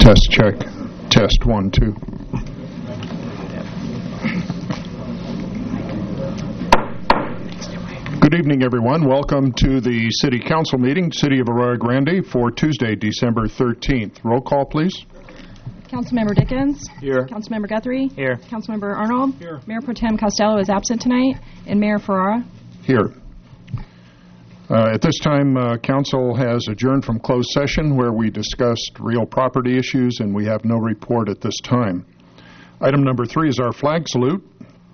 Test check. Test 1, 2. Good evening, everyone. Welcome to the City Council meeting, City of Arroyo Grande, for Tuesday, December 13th. Roll call, please. Councilmember Dickens. Here. Councilmember Guthrie. Here. Councilmember Arnold. Here. Mayor Pro Tem Costello is absent tonight, and Mayor Ferrara. Here. At this time, Council has adjourned from closed session where we discussed real property issues, and we have no report at this time. Item number 3 is our flag salute.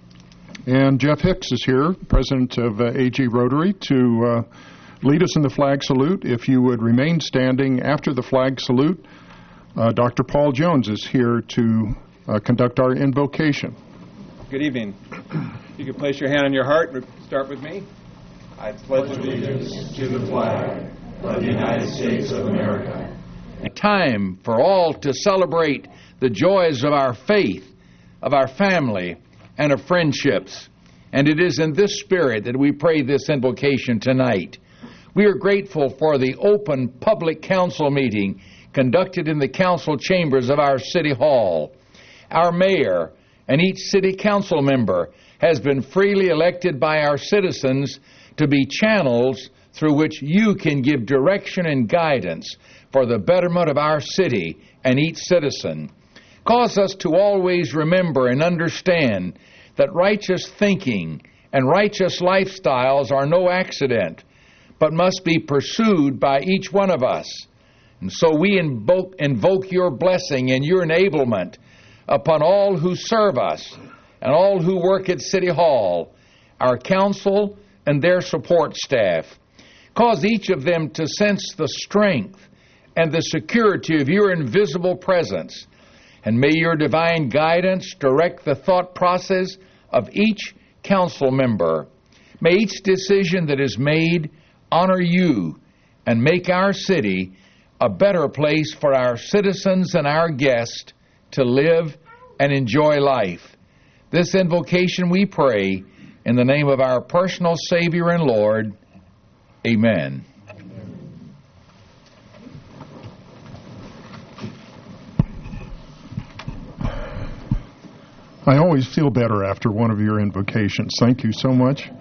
And Jeff Hicks is here, president of AG Rotary, to lead us in the flag salute. If you would remain standing after the flag salute, Dr. Paul Jones is here to conduct our invocation. Good evening. You can place your hand on your heart and start with me. I pledge allegiance to the flag of the United States of America. A time for all to celebrate the joys of our faith, of our family, and of friendships. And it is in this spirit that we pray this invocation tonight. We are grateful for the open public council meeting conducted in the council chambers of our City Hall. Our mayor and each city council member has been freely elected by our citizens to be channels through which you can give direction and guidance for the betterment of our city and each citizen. Cause us to always remember and understand that righteous thinking and righteous lifestyles are no accident, but must be pursued by each one of us. And so we invoke your blessing and your enablement upon all who serve us and all who work at City Hall, our council, and their support staff. Cause each of them to sense the strength and the security of your invisible presence. And may your divine guidance direct the thought process of each council member. May each decision that is made honor you and make our city a better place for our citizens and our guests to live and enjoy life. This invocation we pray in the name of our personal Savior and Lord. Amen. I always feel better after one of your invocations. Thank you so much.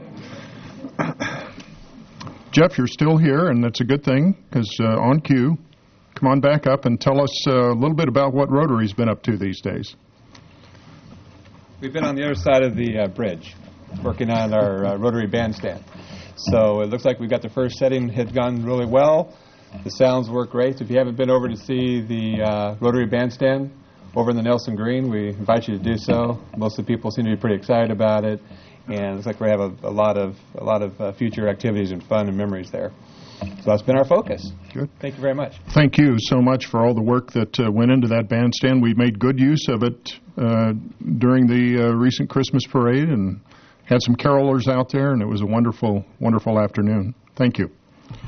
Jeff, you're still here, and that's a good thing, because on cue, come on back up and tell us a little bit about what Rotary's been up to these days. We've been on the other side of the bridge, working on our Rotary bandstand. So it looks like we've got the first setting had gone really well. The sounds work great. So if you haven't been over to see the Rotary bandstand over in the Nelson Green, we invite you to do so. Most of the people seem to be pretty excited about it, and it looks like we have a lot of future activities and fun and memories there. So that's been our focus. Good. Thank you very much. Thank you so much for all the work that went into that bandstand. We made good use of it during the recent Christmas parade and had some carolers out there, and it was a wonderful, wonderful afternoon. Thank you.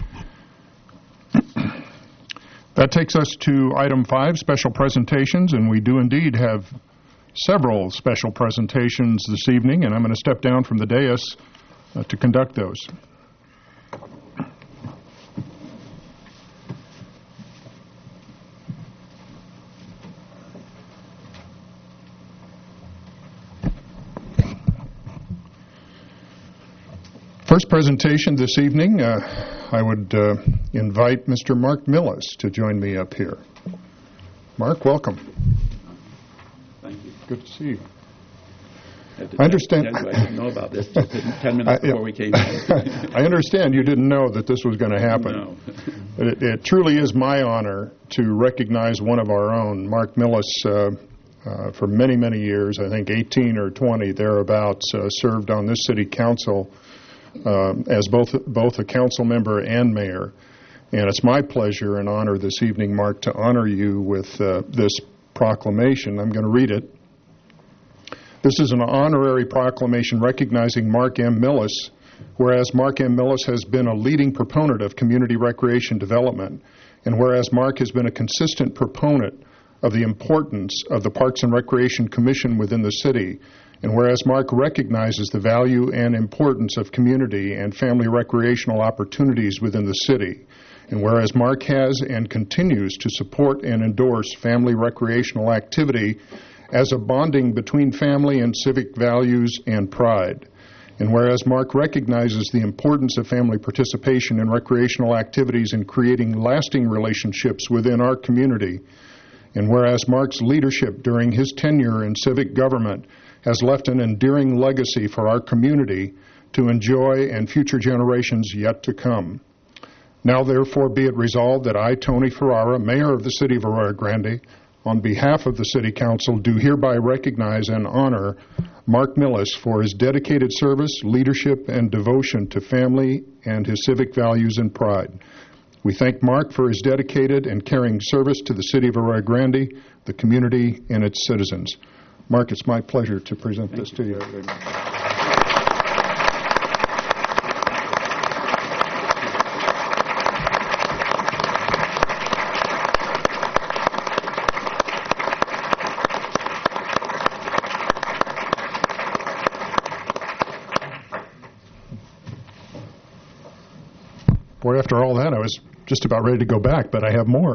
That takes us to item 5, special presentations, and we do indeed have several special presentations this evening, and I'm going to step down from the dais to conduct those. First presentation this evening, I would invite Mr. Mark Millis to join me up here. Mark, welcome. Thank you. Good to see you. I understand. I didn't know about this 10 minutes before we came in. I understand you didn't know that this was going to happen. No. It truly is my honor to recognize one of our own, Mark Millis, for many, many years, I think 18 or 20 thereabouts, served on this city council as both a council member and mayor. And it's my pleasure and honor this evening, Mark, to honor you with this proclamation. I'm going to read it. This is an honorary proclamation recognizing Mark M. Millis, whereas Mark M. Millis has been a leading proponent of community recreation development, and whereas Mark has been a consistent proponent of the importance of the Parks and Recreation Commission within the city, And whereas Mark recognizes the value and importance of community and family recreational opportunities within the city, and whereas Mark has and continues to support and endorse family recreational activity as a bonding between family and civic values and pride, and whereas Mark recognizes the importance of family participation in recreational activities in creating lasting relationships within our community, and whereas Mark's leadership during his tenure in civic government has left an enduring legacy for our community to enjoy and future generations yet to come. Now, therefore, be it resolved that I, Tony Ferrara, Mayor of the City of Arroyo Grande, on behalf of the City Council, do hereby recognize and honor Mark Millis for his dedicated service, leadership, and devotion to family and his civic values and pride. We thank Mark for his dedicated and caring service to the City of Arroyo Grande, the community, and its citizens. Mark, it's my pleasure to present this to you. Boy, after all that, I was just about ready to go back, but I have more.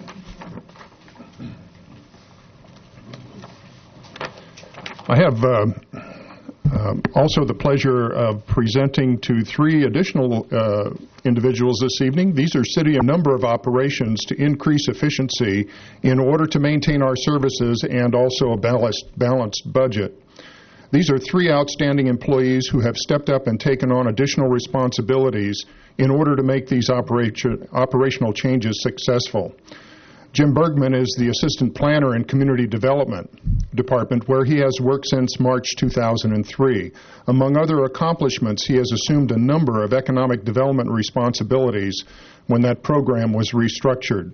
I have also the pleasure of presenting to three additional individuals this evening. These are city a number of operations to increase efficiency in order to maintain our services and also a balanced budget. These are three outstanding employees who have stepped up and taken on additional responsibilities in order to make these operational changes successful. Jim Bergman is the Assistant Planner in Community Development Department, where he has worked since March 2003. Among other accomplishments, he has assumed a number of economic development responsibilities when that program was restructured.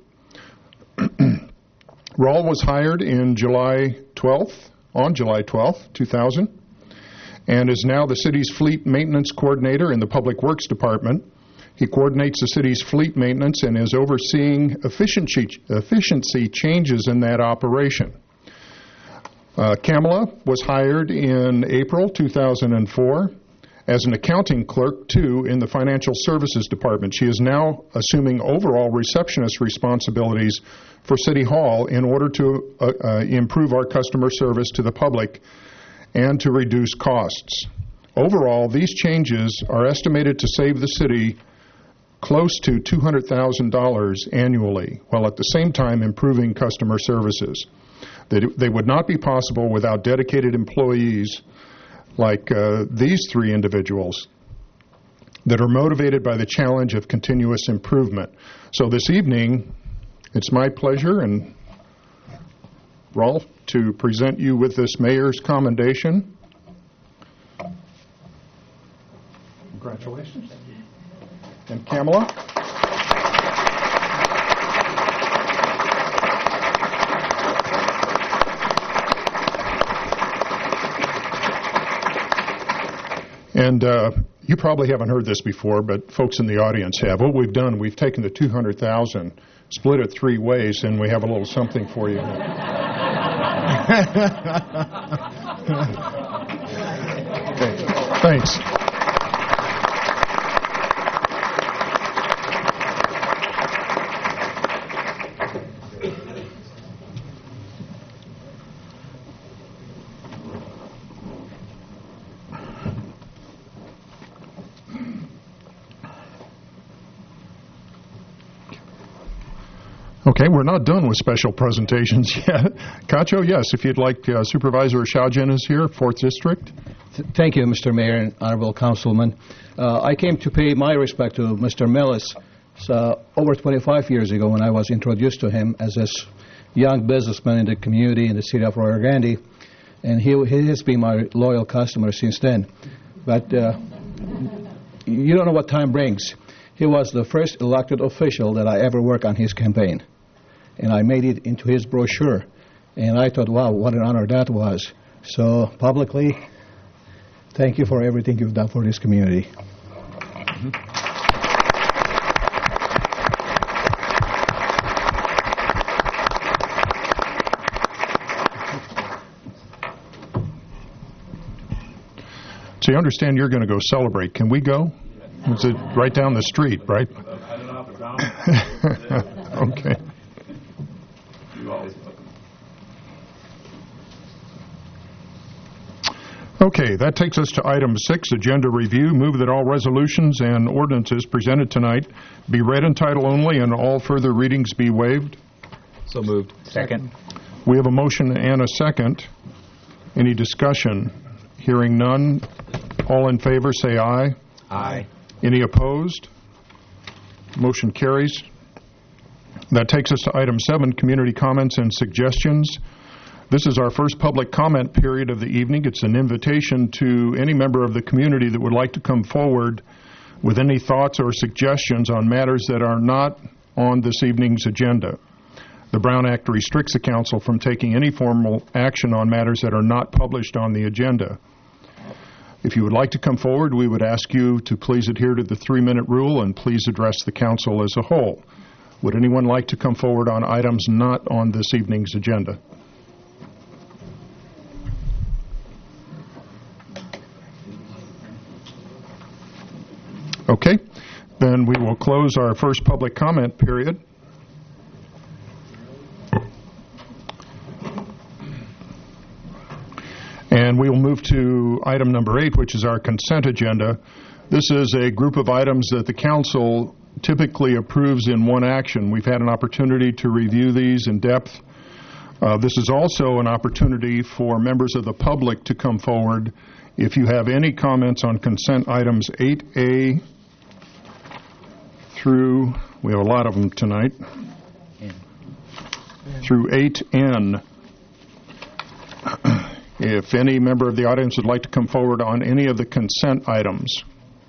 Raul was hired on July 12th, 2000, and is now the city's fleet maintenance coordinator in the Public Works Department. He coordinates the city's fleet maintenance and is overseeing efficiency changes in that operation. Kamala was hired in April 2004 as an accounting clerk, too, in the Financial Services Department. She is now assuming overall receptionist responsibilities for City Hall in order to improve our customer service to the public and to reduce costs. Overall, these changes are estimated to save the city close to $200,000 annually, while at the same time improving customer services. They would not be possible without dedicated employees like these three individuals that are motivated by the challenge of continuous improvement. So this evening, it's my pleasure, and Raul, to present you with this Mayor's Commendation. Congratulations. And Kamala? And you probably haven't heard this before, but folks in the audience have. What we've done, we've taken the $200,000, split it three ways, and we have a little something for you. Okay. Thanks. Okay, we're not done with special presentations yet. Cacho, yes, if you'd like, Supervisor Shaojian is here, 4th District. Thank you, Mr. Mayor and Honorable Councilman. I came to pay my respect to Mr. Millis over 25 years ago when I was introduced to him as a young businessman in the community in the city of Arroyo Grande, and he has been my loyal customer since then. But you don't know what time brings. He was the first elected official that I ever worked on his campaign, and I made it into his brochure, and I thought, wow, what an honor that was. So publicly, thank you for everything you've done for this community. So you understand you're going to go celebrate. Can we go? Is it right down the street, right? I don't know if it's on. Okay. You always look. Okay, that takes us to item 6, agenda review. Move that all resolutions and ordinances presented tonight be read in title only and all further readings be waived. So moved. Second. We have a motion and a second. Any discussion? Hearing none. All in favor, say aye. Aye. Any opposed? Motion carries. That takes us to item 7, community comments and suggestions. This is our first public comment period of the evening. It's an invitation to any member of the community that would like to come forward with any thoughts or suggestions on matters that are not on this evening's agenda. The Brown Act restricts the council from taking any formal action on matters that are not published on the agenda. If you would like to come forward, we would ask you to please adhere to the 3-minute rule and please address the council as a whole. Would anyone like to come forward on items not on this evening's agenda? Okay, then we will close our first public comment period. And we will move to item number 8, which is our consent agenda. This is a group of items that the council typically approves in one action. We've had an opportunity to review these in depth. This is also an opportunity for members of the public to come forward. If you have any comments on consent items 8A through, we have a lot of them tonight, through 8N. If any member of the audience would like to come forward on any of the consent items.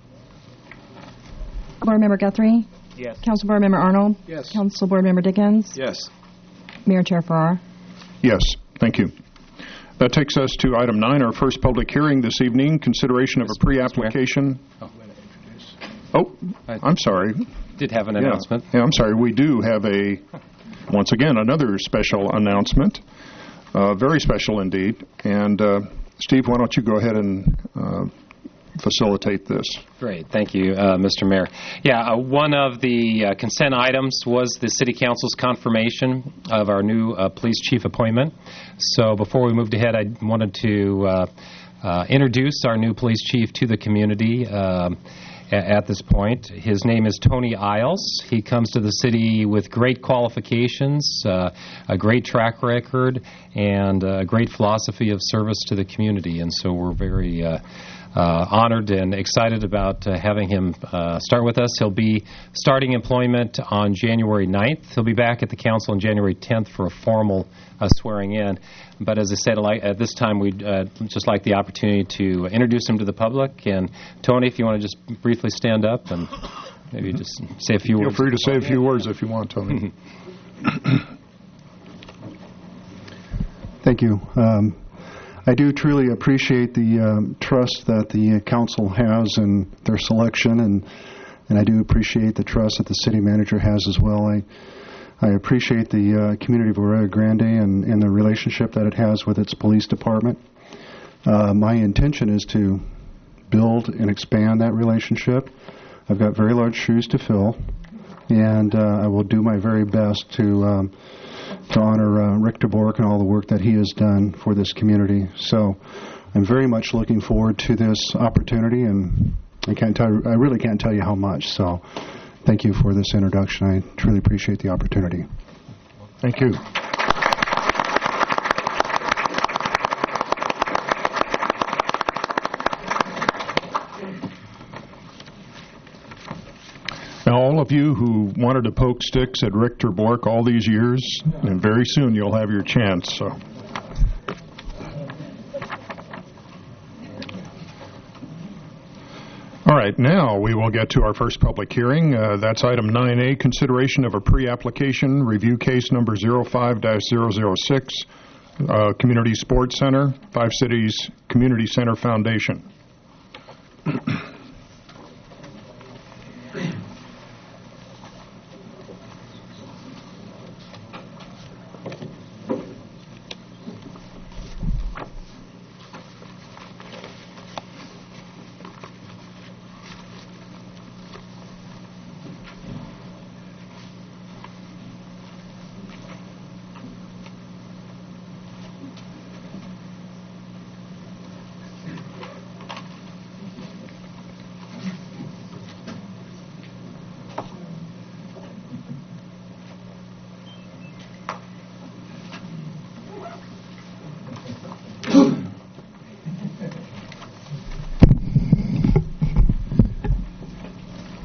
Board Member Guthrie? Yes. Council Board Member Arnold? Yes. Council Board Member Dickens? Yes. Mayor Chair Farrar? Yes, thank you. That takes us to item 9, our first public hearing this evening, consideration of a pre-application. Oh, I'm sorry. Did have an announcement. Yeah, I'm sorry. We do have once again, another special announcement. Very special indeed. And Steve, why don't you go ahead and facilitate this? Great. Thank you, Mr. Mayor. Yeah, one of the consent items was the City Council's confirmation of our new police chief appointment. So before we moved ahead, I wanted to introduce our new police chief to the community at this point. His name is Tony Isles. He comes to the city with great qualifications, a great track record, and a great philosophy of service to the community. And so we're very honored and excited about having him start with us. He'll be starting employment on January 9th. He'll be back at the council on January 10th for a formal swearing in. But as I said, at this time, we'd just like the opportunity to introduce him to the public. And Tony, if you want to just briefly stand up and maybe just say a few words. Feel free to say a few words if you want, Tony. Thank you. I do truly appreciate the trust that the council has in their selection, and I do appreciate the trust that the city manager has as well. I appreciate the community of Arroyo Grande and the relationship that it has with its police department. My intention is to build and expand that relationship. I've got very large shoes to fill, and I will do my very best to honor Rick DeBork and all the work that he has done for this community. So I'm very much looking forward to this opportunity, and I really can't tell you how much. So thank you for this introduction. I truly appreciate the opportunity. Thank you. Now, all of you who wanted to poke sticks at Rick DeBork all these years, and very soon you'll have your chance. So. All right, now we will get to our first public hearing. That's item 9A, consideration of a pre-application review case number 05-006, Community Sports Center, Five Cities Community Center Foundation.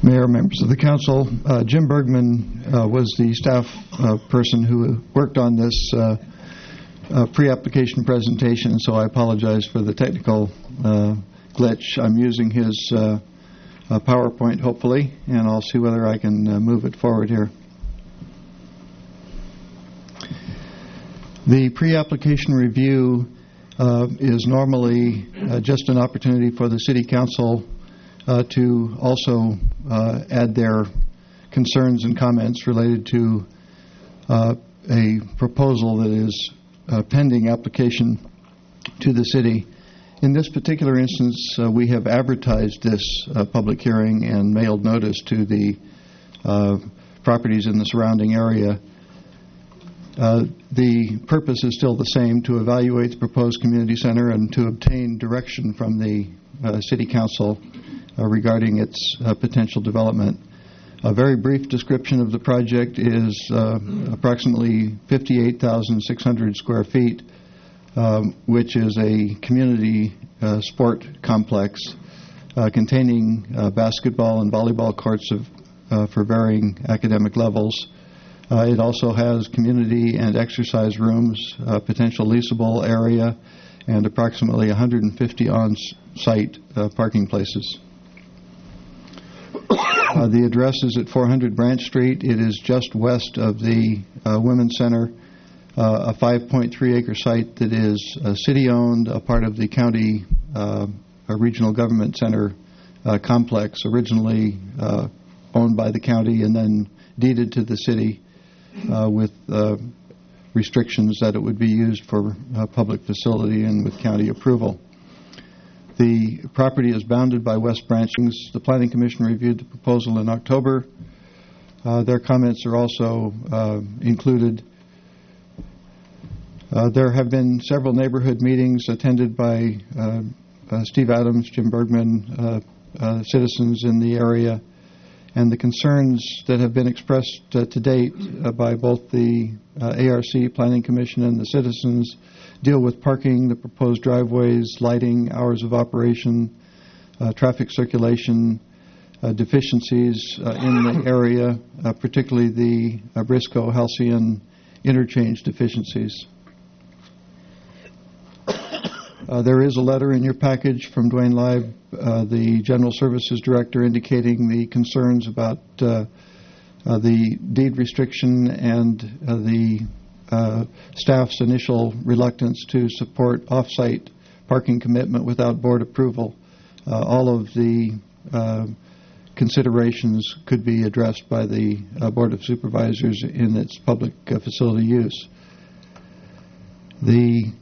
Mayor, members of the council, Jim Bergman was the staff person who worked on this pre-application presentation, so I apologize for the technical glitch. I'm using his PowerPoint, hopefully, and I'll see whether I can move it forward here. The pre-application review is normally just an opportunity for the City Council to also add their concerns and comments related to a proposal that is pending application to the City. In this particular instance, we have advertised this public hearing and mailed notice to the properties in the surrounding area. The purpose is still the same, to evaluate the proposed community center and to obtain direction from the City Council regarding its potential development. A very brief description of the project is approximately 58,600 square feet, which is a community sport complex containing basketball and volleyball courts for varying academic levels. It also has community and exercise rooms, potential leasable area, and approximately 150 on-site parking places. The address is at 400 Branch Street. It is just west of the Women's Center, a 5.3-acre site that is city-owned, a part of the county regional government center complex, originally owned by the county and then deeded to the city with restrictions that it would be used for public facility and with county approval. The property is bounded by West Branch. The Planning Commission reviewed the proposal in October. Their comments are also included. There have been several neighborhood meetings attended by Steve Adams, Jim Bergman, citizens in the area, and the concerns that have been expressed to date by both the ARC, Planning Commission, and the citizens deal with parking, the proposed driveways, lighting, hours of operation, traffic circulation, deficiencies in the area, particularly the Briscoe-Halcyon interchange deficiencies. There is a letter in your package from Dwayne Leib, the General Services Director, indicating the concerns about the deed restriction and the staff's initial reluctance to support off-site parking commitment without board approval. All of the considerations could be addressed by the Board of Supervisors in its public facility use. The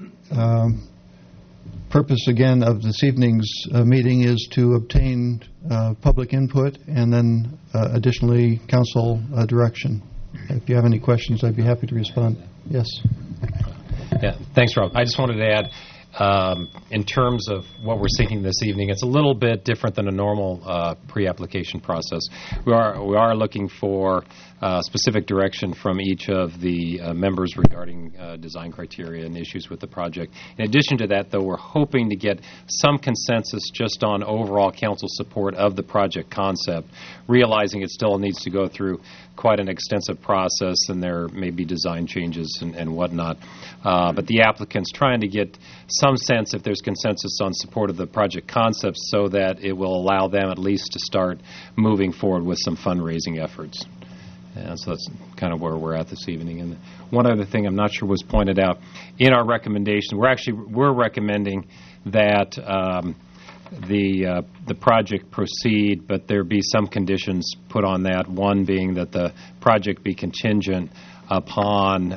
purpose, again, of this evening's meeting is to obtain public input and then additionally council direction. If you have any questions, I'd be happy to respond. Yes. Yeah, thanks, Rob. I just wanted to add, in terms of what we're seeking this evening, it's a little bit different than a normal pre-application process. We are looking for specific direction from each of the members regarding design criteria and issues with the project. In addition to that, though, we're hoping to get some consensus just on overall council support of the project concept, realizing it still needs to go through quite an extensive process and there may be design changes and whatnot. But the applicant's trying to get some sense if there's consensus on support of the project concept so that it will allow them at least to start moving forward with some fundraising efforts. So that's kind of where we're at this evening. And one other thing I'm not sure was pointed out in our recommendation, we're recommending that the project proceed, but there be some conditions put on that. One being that the project be contingent upon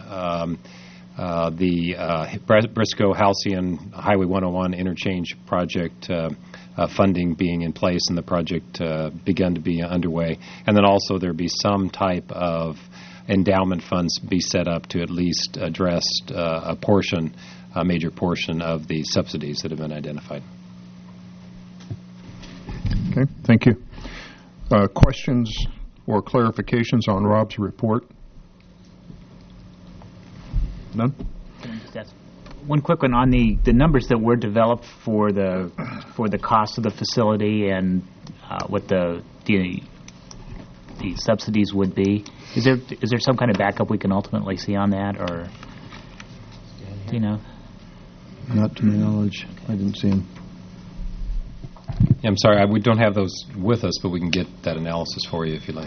the Briscoe-Halcyon Highway 101 interchange project funding being in place and the project begun to be underway. And then also there be some type of endowment funds be set up to at least address a major portion of the subsidies that have been identified. Okay, thank you. Questions or clarifications on Rob's report? None? One quick one on the numbers that were developed for the cost of the facility and what the subsidies would be? Is there some kind of backup we can ultimately see on that, or do you know? Not to my knowledge. I didn't see him. Yeah, I'm sorry, we don't have those with us, but we can get that analysis for you if you like.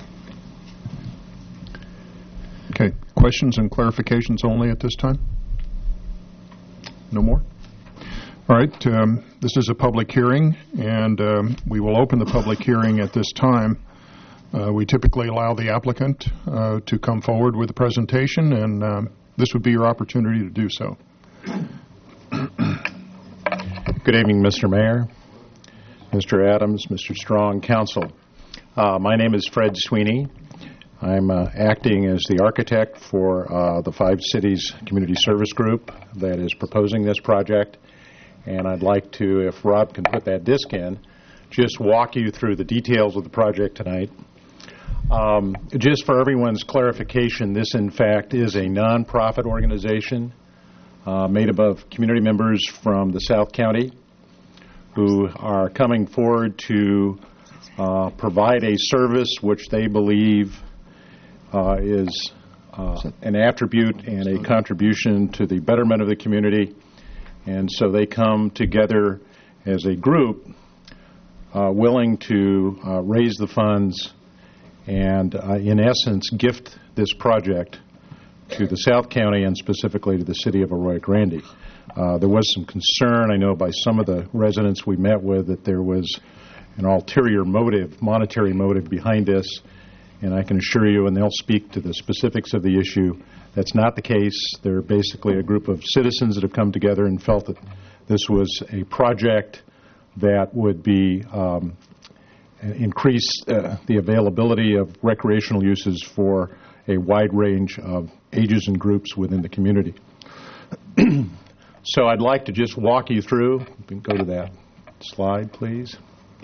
Okay. Questions and clarifications only at this time? No more? All right. This is a public hearing, and we will open the public hearing at this time. We typically allow the applicant to come forward with a presentation, and this would be your opportunity to do so. Good evening, Mr. Mayor, Mr. Adams, Mr. Strong, Council. My name is Fred Sweeney. I'm acting as the architect for the Five Cities Community Service Group that is proposing this project. And I'd like to, if Rob can put that disc in, just walk you through the details of the project tonight. Just for everyone's clarification, this in fact is a nonprofit organization made up of community members from the South County who are coming forward to provide a service which they believe is an attribute and a contribution to the betterment of the community. And so they come together as a group willing to raise the funds and, in essence, gift this project to the South County and specifically to the city of Arroyo Grande. There was some concern, I know, by some of the residents we met with that there was an ulterior motive, monetary motive behind this, and I can assure you, and they'll speak to the specifics of the issue, that's not the case. They're basically a group of citizens that have come together and felt that this was a project that would be increase the availability of recreational uses for a wide range of ages and groups within the community. So I'd like to just walk you through. We can go to that slide, please.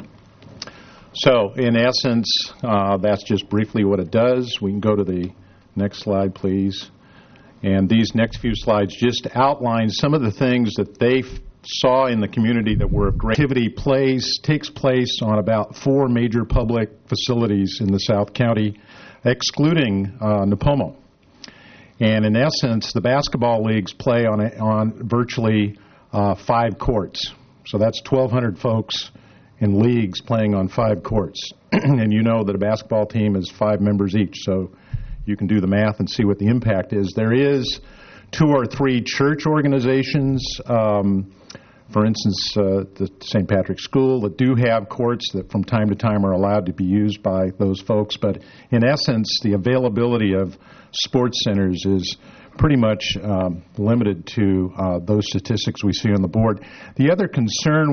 So in essence, that's just briefly what it does. We can go to the next slide, please. And these next few slides just outline some of the things that they saw in the community that were of great activity. Takes place on about 4 major public facilities in the South County, excluding Nipomo. And in essence, the basketball leagues play on virtually 5 courts. So that's 1,200 folks in leagues playing on 5 courts. And you know that a basketball team is 5 members each, so you can do the math and see what the impact is. There is 2 or 3 church organizations, for instance, the St. Patrick's School, that do have courts that from time to time are allowed to be used by those folks. But in essence, the availability of sports centers is pretty much limited to those statistics we see on the board. The other concern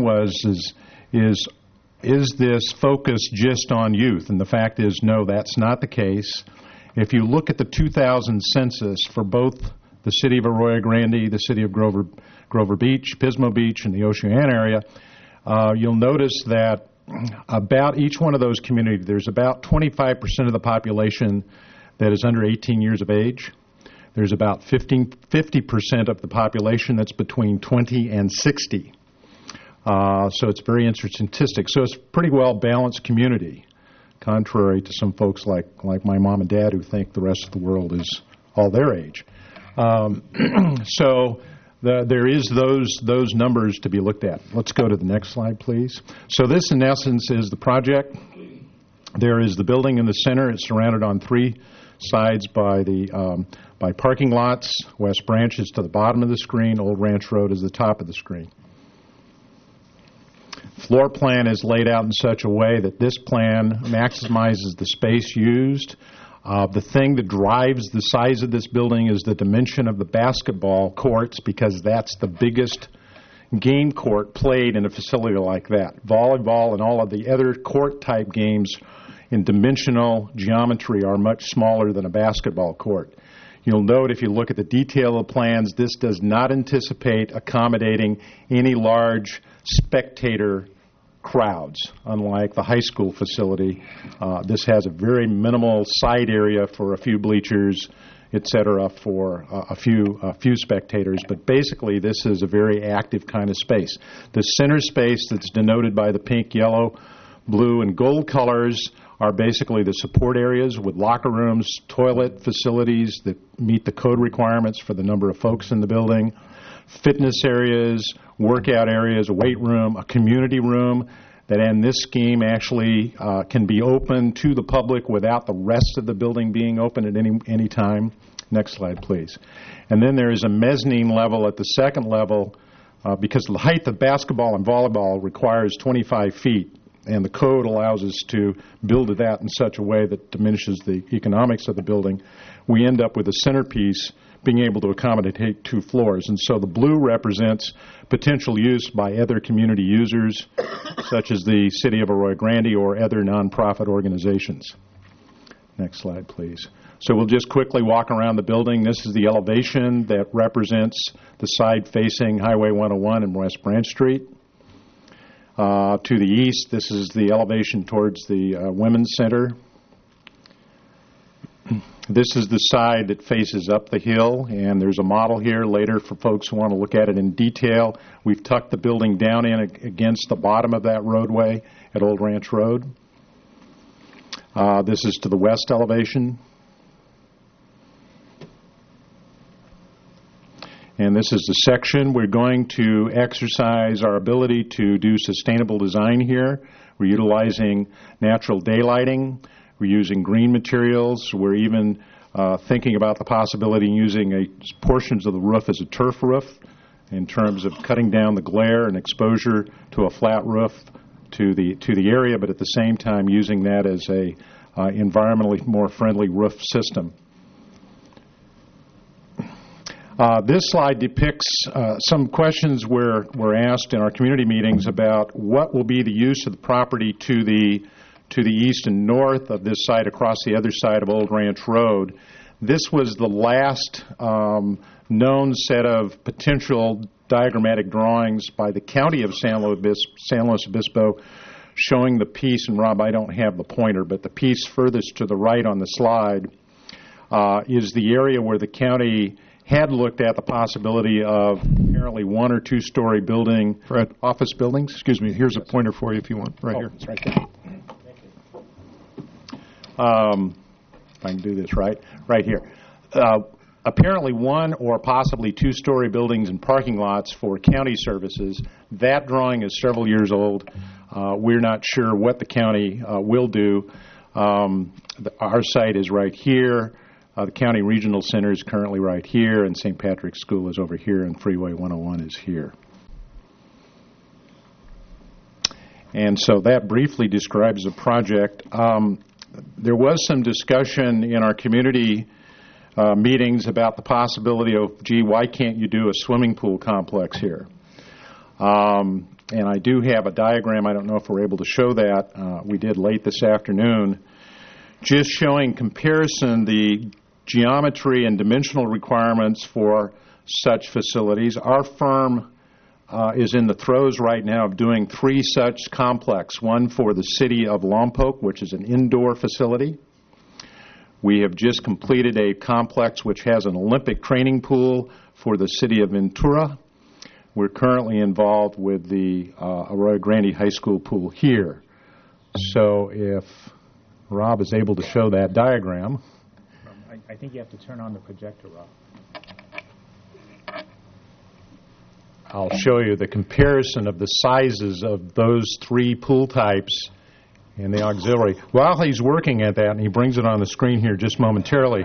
is this focus just on youth? And the fact is, no, that's not the case. If you look at the 2000 census for both the city of Arroyo Grande, the city of Grover Beach, Pismo Beach, and the Oceana area, you'll notice that about each one of those communities, there's about 25% of the population that is under 18 years of age. There's about 50% of the population that's between 20 and 60. So it's very interesting statistic. So it's a pretty well-balanced community, contrary to some folks like my mom and dad who think the rest of the world is all their age. So there is those numbers to be looked at. Let's go to the next slide, please. So this, in essence, is the project. There is the building in the center. It's surrounded on 3 sides by parking lots. West Branch is to the bottom of the screen. Old Ranch Road is the top of the screen. Floor plan is laid out in such a way that this plan maximizes the space used. The thing that drives the size of this building is the dimension of the basketball courts, because that's the biggest game court played in a facility like that. Volleyball and all of the other court-type games in dimensional geometry are much smaller than a basketball court. You'll note if you look at the detail of plans, this does not anticipate accommodating any large spectator crowds, unlike the high school facility. This has a very minimal side area for a few bleachers, etc., for a few spectators. But basically, this is a very active kind of space. The center space that's denoted by the pink-yellow blue and gold colors are basically the support areas with locker rooms, toilet facilities that meet the code requirements for the number of folks in the building, fitness areas, workout areas, a weight room, a community room that in this scheme actually can be open to the public without the rest of the building being open at any time. Next slide, please. And then there is a mezzanine level at the second level because the height of basketball and volleyball requires 25 feet. And the code allows us to build that in such a way that diminishes the economics of the building. We end up with a centerpiece being able to accommodate 2 floors. And so the blue represents potential use by other community users, such as the City of Arroyo Grande or other nonprofit organizations. Next slide, please. So we'll just quickly walk around the building. This is the elevation that represents the side facing Highway 101 and West Branch Street. To the east, this is the elevation towards the Women's Center. This is the side that faces up the hill, and there's a model here later for folks who want to look at it in detail. We've tucked the building down in against the bottom of that roadway at Old Ranch Road. This is to the west elevation. And this is the section. We're going to exercise our ability to do sustainable design here. We're utilizing natural daylighting. We're using green materials. We're even thinking about the possibility of using portions of the roof as a turf roof in terms of cutting down the glare and exposure to a flat roof to the area, but at the same time using that as a environmentally more friendly roof system. This slide depicts some questions were asked in our community meetings about what will be the use of the property to the east and north of this site across the other side of Old Ranch Road. This was the last known set of potential diagrammatic drawings by the County of San Luis Obispo showing the piece, and Rob, I don't have the pointer, but the piece furthest to the right on the slide is the area where the county had looked at the possibility of apparently 1 or 2 story building, office buildings. Excuse me, here's a pointer for you if you want, here. It's right there. If I can do this right here. Apparently 1 or possibly 2 story buildings and parking lots for county services. That drawing is several years old. We're not sure what the county will do. Our site is right here. The County Regional Center is currently right here, and St. Patrick's School is over here, and Freeway 101 is here. And so that briefly describes the project. There was some discussion in our community meetings about the possibility of, why can't you do a swimming pool complex here? And I do have a diagram. I don't know if we're able to show that. We did late this afternoon, just showing comparison the geometry and dimensional requirements for such facilities. Our firm is in the throes right now of doing 3 such complex, one for the city of Lompoc, which is an indoor facility. We have just completed a complex which has an Olympic training pool for the city of Ventura. We're currently involved with the Arroyo Grande High School pool here. So if Rob is able to show that diagram. I think you have to turn on the projector, Rob. I'll show you the comparison of the sizes of those 3 pool types in the auxiliary. While he's working at that, and he brings it on the screen here just momentarily,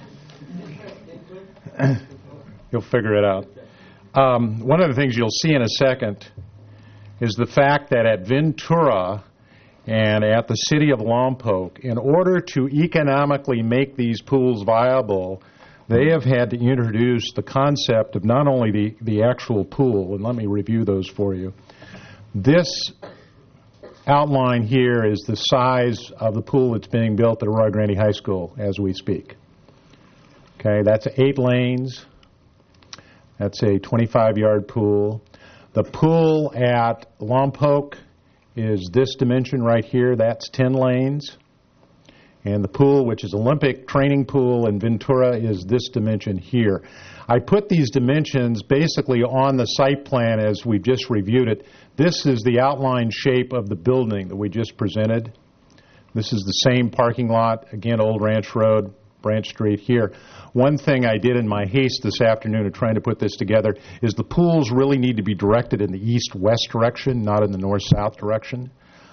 you'll figure it out. One of the things you'll see in a second is the fact that at Ventura and at the city of Lompoc, in order to economically make these pools viable, they have had to introduce the concept of not only the actual pool, and let me review those for you. This outline here is the size of the pool that's being built at Arroyo Grande High School as we speak. Okay, that's 8 lanes. That's a 25-yard pool. The pool at Lompoc is this dimension right here. That's 10 lanes. And the pool, which is Olympic training pool in Ventura, is this dimension here. I put these dimensions basically on the site plan as we just reviewed it. This is the outline shape of the building that we just presented. This is the same parking lot, again, Old Ranch Road, Branch Street here. One thing I did in my haste this afternoon of trying to put this together is the pools really need to be directed in the east-west direction, not in the north-south direction.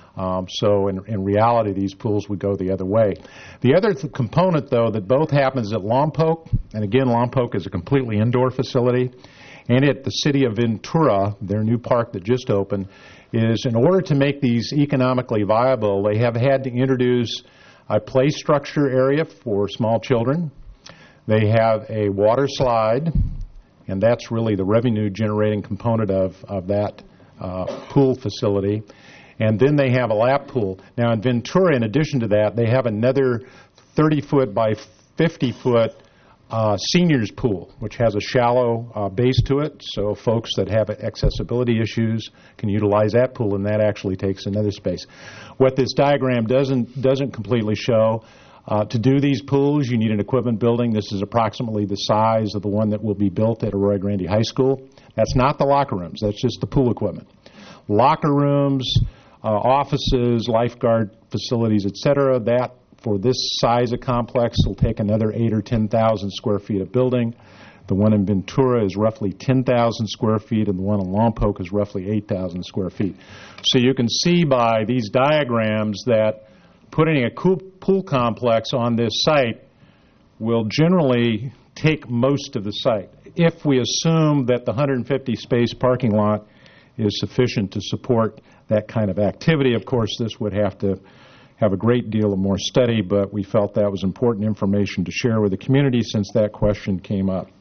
So in reality, these pools would go the other way. The other component, though, that both happens at Lompoc, and again, Lompoc is a completely indoor facility, and at the city of Ventura, their new park that just opened, is in order to make these economically viable, they have had to introduce a play structure area for small children. They have a water slide, and that's really the revenue-generating component of that pool facility. And then they have a lap pool. Now, in Ventura, in addition to that, they have another 30-foot by 50-foot seniors pool, which has a shallow base to it, so folks that have accessibility issues can utilize that pool, and that actually takes another space. What this diagram doesn't completely show, to do these pools, you need an equipment building. This is approximately the size of the one that will be built at Arroyo Grande High School. That's not the locker rooms. That's just the pool equipment. Locker rooms, offices, lifeguard facilities, etc., that for this size of complex will take another 8,000 or 10,000 square feet of building. The one in Ventura is roughly 10,000 square feet, and the one in Lompoc is roughly 8,000 square feet. So you can see by these diagrams that putting a pool complex on this site will generally take most of the site, if we assume that the 150-space parking lot is sufficient to support that kind of activity. Of course, this would have to have a great deal of more study, but we felt that was important information to share with the community since that question came up.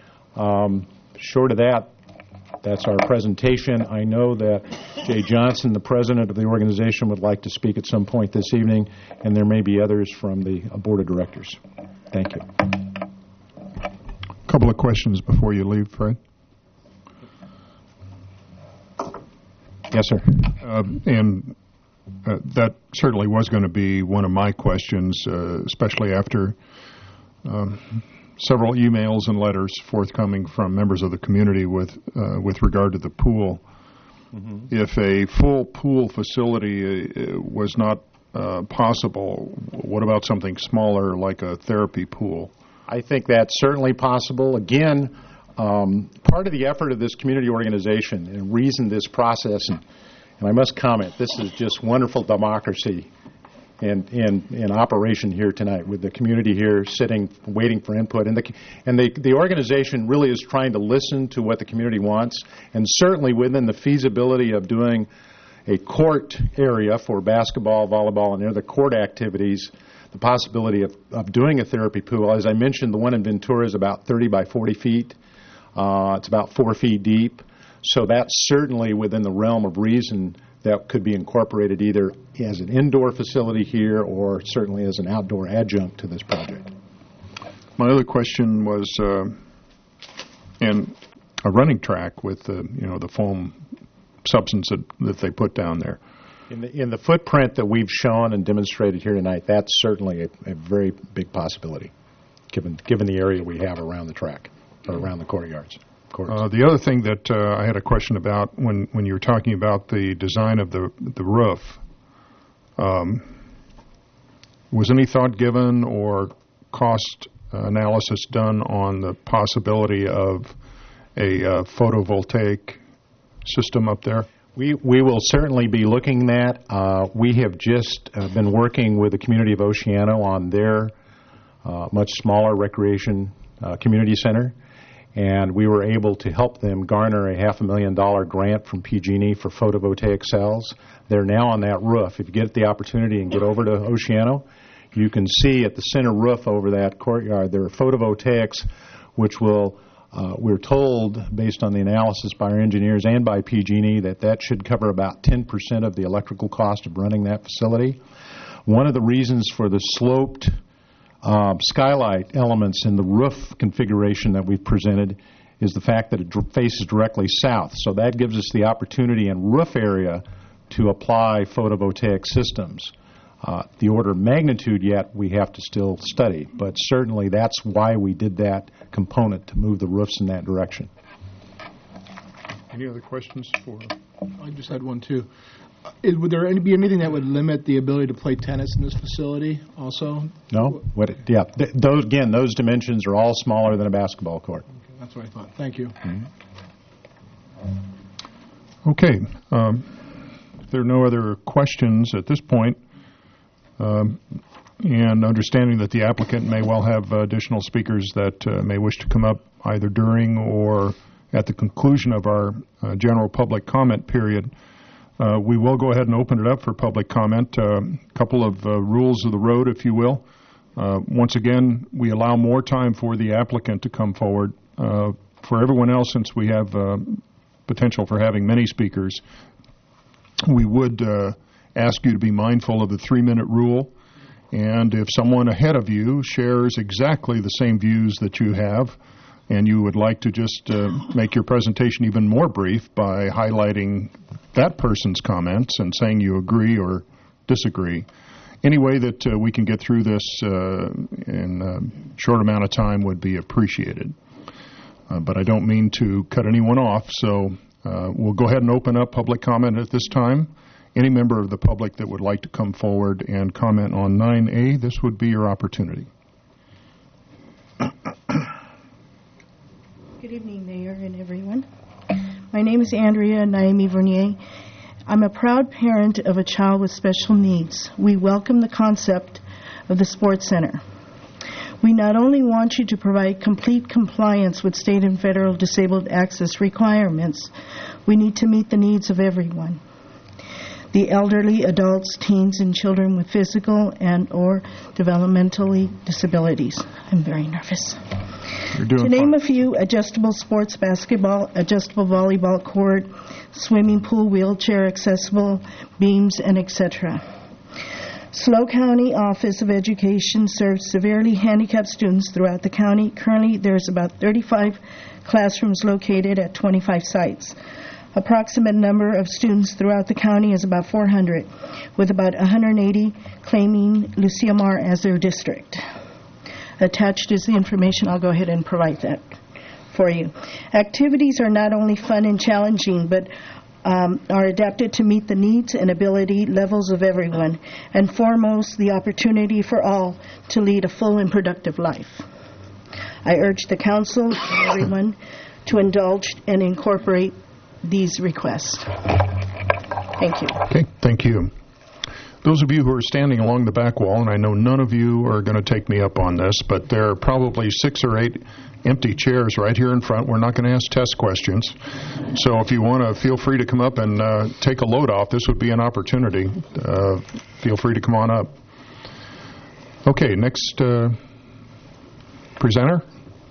Short of that, that's our presentation. I know that Jay Johnson, the president of the organization, would like to speak at some point this evening, and there may be others from the board of directors. Thank you. A couple of questions before you leave, Fred. Yes, sir. That certainly was going to be one of my questions, especially after several emails and letters forthcoming from members of the community with regard to the pool. Mm-hmm. If a full pool facility was not possible, what about something smaller like a therapy pool? I think that's certainly possible. Again, part of the effort of this community organization and reason this process, and I must comment, this is just wonderful democracy in operation here tonight with the community here sitting, waiting for input. And the organization really is trying to listen to what the community wants, and certainly within the feasibility of doing a court area for basketball, volleyball, and other court activities, the possibility of doing a therapy pool. As I mentioned, the one in Ventura is about 30 by 40 feet. It's about 4 feet deep. So that's certainly within the realm of reason that could be incorporated either as an indoor facility here or certainly as an outdoor adjunct to this project. My other question was in a running track with the foam substance that they put down there. In the footprint that we've shown and demonstrated here tonight, that's certainly a very big possibility, given the area we have around the track, or around the courtyards. The other thing that I had a question about when you were talking about the design of the roof, was any thought given or cost analysis done on the possibility of a photovoltaic system up there? We will certainly be looking at that. We have just been working with the community of Oceano on their much smaller recreation community center, and we were able to help them garner a $500,000 grant from PG&E for photovoltaic cells. They're now on that roof. If you get the opportunity and get over to Oceano, you can see at the center roof over that courtyard there are photovoltaics which will we're told, based on the analysis by our engineers and by PG&E, that should cover about 10% of the electrical cost of running that facility. One of the reasons for the sloped skylight elements in the roof configuration that we've presented is the fact that it faces directly south. So that gives us the opportunity in roof area to apply photovoltaic systems. The order of magnitude yet we have to still study, but certainly that's why we did that component, to move the roofs in that direction. Any other questions for? I just had one too. Would there be anything that would limit the ability to play tennis in this facility also? No? Those dimensions are all smaller than a basketball court. Okay, that's what I thought. Thank you. Mm-hmm. Okay. If there are no other questions at this point, and understanding that the applicant may well have additional speakers that may wish to come up either during or at the conclusion of our general public comment period, we will go ahead and open it up for public comment. A couple of rules of the road, if you will. Once again, we allow more time for the applicant to come forward. For everyone else, since we have potential for having many speakers, we would ask you to be mindful of the 3-minute rule. And if someone ahead of you shares exactly the same views that you have, and you would like to just make your presentation even more brief by highlighting that person's comments and saying you agree or disagree, any way that we can get through this in a short amount of time would be appreciated. But I don't mean to cut anyone off, so we'll go ahead and open up public comment at this time. Any member of the public that would like to come forward and comment on 9A, this would be your opportunity. Good evening, Mayor and everyone. My name is Andrea Naomi Vernier. I'm a proud parent of a child with special needs. We welcome the concept of the Sports Center. We not only want you to provide complete compliance with state and federal disabled access requirements, we need to meet the needs of everyone. The elderly, adults, teens, and children with physical and or developmentally disabilities. I'm very nervous. To name a few: adjustable sports basketball, adjustable volleyball court, swimming pool, wheelchair accessible, beams, and etc. SLO County Office of Education serves severely handicapped students throughout the county. Currently, there's about 35 classrooms located at 25 sites. Approximate number of students throughout the county is about 400, with about 180 claiming Lucia Mar as their district. Attached is the information. I'll go ahead and provide that for you. Activities are not only fun and challenging, but are adapted to meet the needs and ability levels of everyone, and foremost, the opportunity for all to lead a full and productive life. I urge the council and everyone to indulge and incorporate these requests. Thank you. Okay, thank you. Those of you who are standing along the back wall, and I know none of you are going to take me up on this, but there are probably 6 or 8 empty chairs right here in front. We're not going to ask test questions. So if you want to, feel free to come up and take a load off. This would be an opportunity. Feel free to come on up. Okay, next presenter.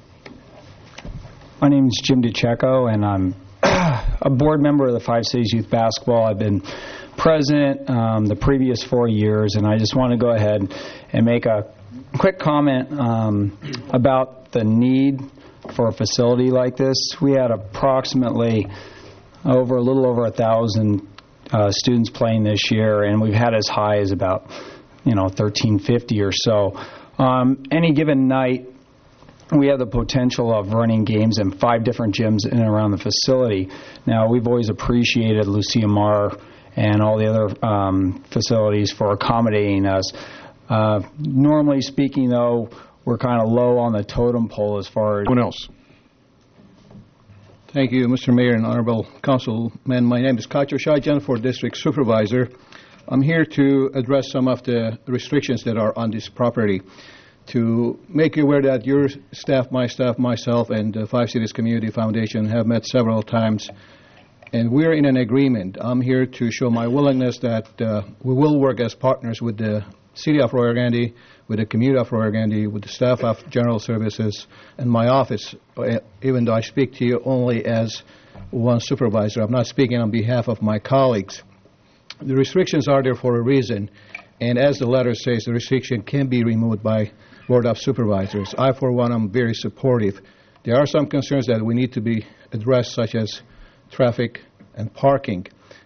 My name is Jim DiCecco, and I'm a board member of the Five Cities Youth Basketball. I've been president the previous 4 years, and I just want to go ahead and make a quick comment about the need for a facility like this. We had approximately a little over 1,000 students playing this year, and we've had as high as about 1,350 or so. Any given night, we have the potential of running games in 5 different gyms in and around the facility. Now, we've always appreciated Lucia Mar and all the other facilities for accommodating us. Normally speaking, though, we're kind of low on the totem pole as far as... Anyone else? Thank you, Mr. Mayor and Honorable Councilman. My name is Kacho Shajan, for District Supervisor. I'm here to address some of the restrictions that are on this property. To make you aware that your staff, myself, and the Five Cities Community Foundation have met several times, and we're in an agreement. I'm here to show my willingness that we will work as partners with the City of Rio Grande, with the community of Rio Grande, with the staff of General Services, and my office, even though I speak to you only as one supervisor. I'm not speaking on behalf of my colleagues. The restrictions are there for a reason, and as the letter says, the restriction can be removed by Board of Supervisors. I, for one, am very supportive. There are some concerns that we need to be addressed, such as traffic and parking.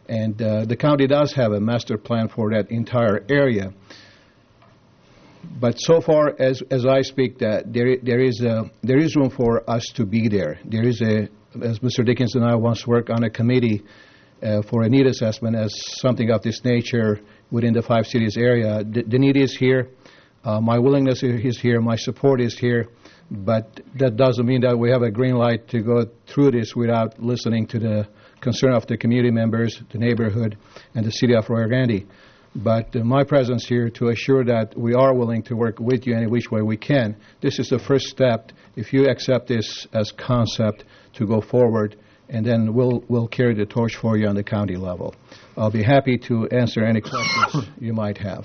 And the county does have a master plan for that entire area. But so far as I speak, that there is room for us to be there. There is as Mr. Dickens and I once worked on a committee for a need assessment as something of this nature within the 5 cities area. The need is here. My willingness is here. My support is here. But that doesn't mean that we have a green light to go through this without listening to the concern of the community members, the neighborhood, and the city of Rio Grande. But my presence here to assure that we are willing to work with you any which way we can. This is the first step. If you accept this as concept, to go forward, and then we'll carry the torch for you on the county level. I'll be happy to answer any questions you might have.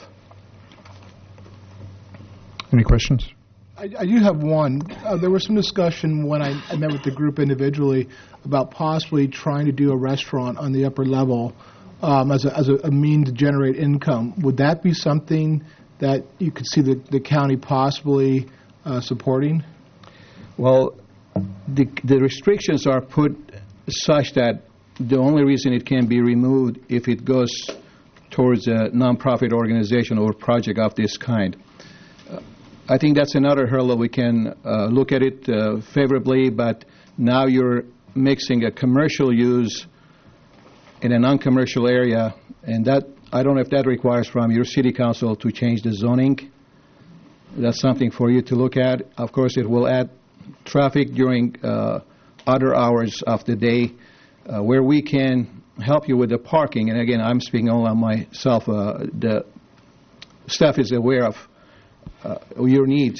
Any questions? I do have one. There was some discussion when I met with the group individually about possibly trying to do a restaurant on the upper level as a means to generate income. Would that be something that you could see the county possibly supporting? Well, the restrictions are put such that the only reason it can be removed if it goes towards a nonprofit organization or project of this kind. I think that's another hurdle. We can look at it favorably, but now you're mixing a commercial use in a non-commercial area, and that I don't know if that requires from your city council to change the zoning. That's something for you to look at. Of course, it will add traffic during other hours of the day where we can help you with the parking. And again, I'm speaking only on myself. The staff is aware of your needs.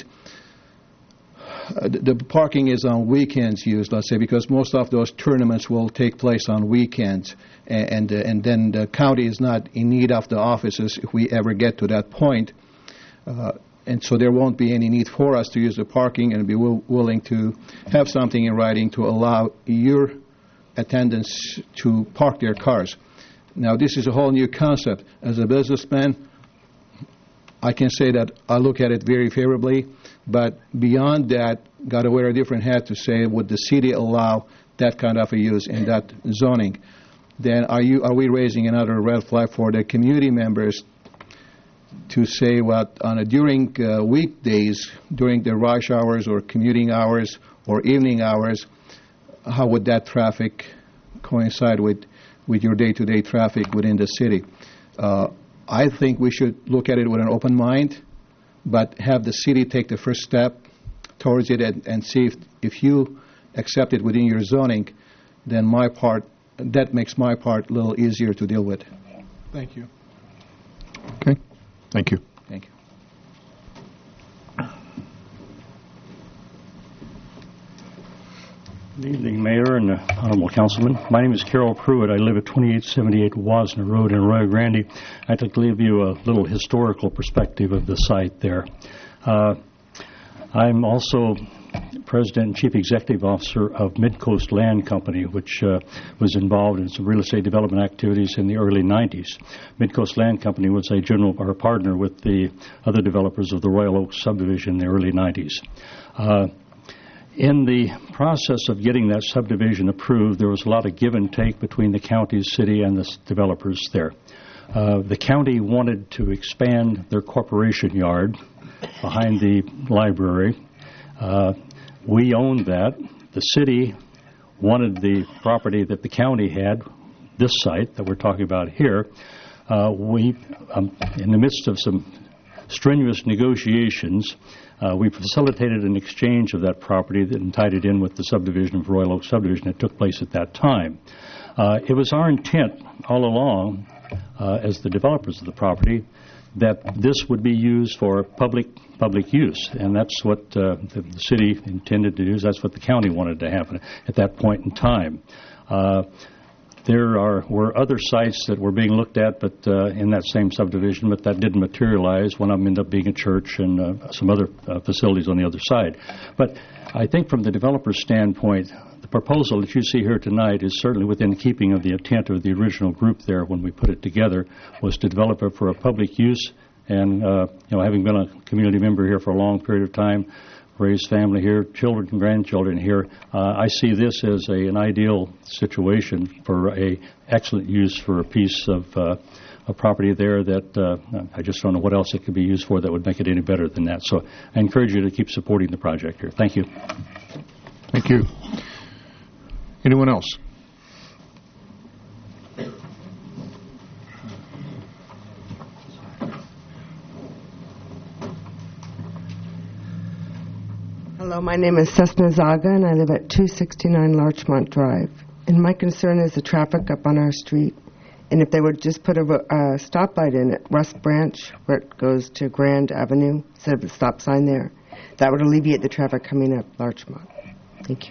The parking is on weekends used, let's say, because most of those tournaments will take place on weekends, and then the county is not in need of the offices if we ever get to that point. And so there won't be any need for us to use the parking, and be willing to have something in writing to allow your attendants to park their cars. Now, this is a whole new concept. As a businessman, I can say that I look at it very favorably, but beyond that, got to wear a different hat to say, would the city allow that kind of a use in that zoning? Then are we raising another red flag for the community members to say what during weekdays, during the rush hours or commuting hours or evening hours, how would that traffic coincide with your day-to-day traffic within the city? I think we should look at it with an open mind, but have the city take the first step towards it and see if you accept it within your zoning, then that makes my part a little easier to deal with. Thank you. Okay. Thank you. Thank you. Good evening, Mayor and Honorable Councilman. My name is Carol Pruitt. I live at 2878 Wasner Road in Rio Grande. I'd like to give you a little historical perspective of the site there. I'm also President and Chief Executive Officer of Midcoast Land Company, which was involved in some real estate development activities in the early 90s. Midcoast Land Company was a partner with the other developers of the Royal Oaks subdivision in the early 90s. In the process of getting that subdivision approved, there was a lot of give and take between the county, city, and the developers there. The county wanted to expand their corporation yard behind the library. We owned that. The city wanted the property that the county had, this site that we're talking about here. We, in the midst of some strenuous negotiations, we facilitated an exchange of that property and tied it in with the subdivision of Royal Oak subdivision that took place at that time. It was our intent all along, as the developers of the property, that this would be used for public use, and that's what the city intended to do. That's what the county wanted to happen at that point in time. There were other sites that were being looked at, but in that same subdivision, but that didn't materialize. One of them ended up being a church and some other facilities on the other side. But I think from the developer's standpoint, the proposal that you see here tonight is certainly within keeping of the intent of the original group there when we put it together, was to develop it for a public use. And having been a community member here for a long period of time, raised family here, children and grandchildren here. I see this as an ideal situation for a excellent use for a piece of property there that I just don't know what else it could be used for that would make it any better than that. So I encourage you to keep supporting the project here. Thank you. Thank you. Anyone else? Hello, my name is Cessna Zaga, and I live at 269 Larchmont Drive. And my concern is the traffic up on our street. And if they would just put a stoplight in at West Branch, where it goes to Grand Avenue, instead of a stop sign there, that would alleviate the traffic coming up Larchmont. Thank you.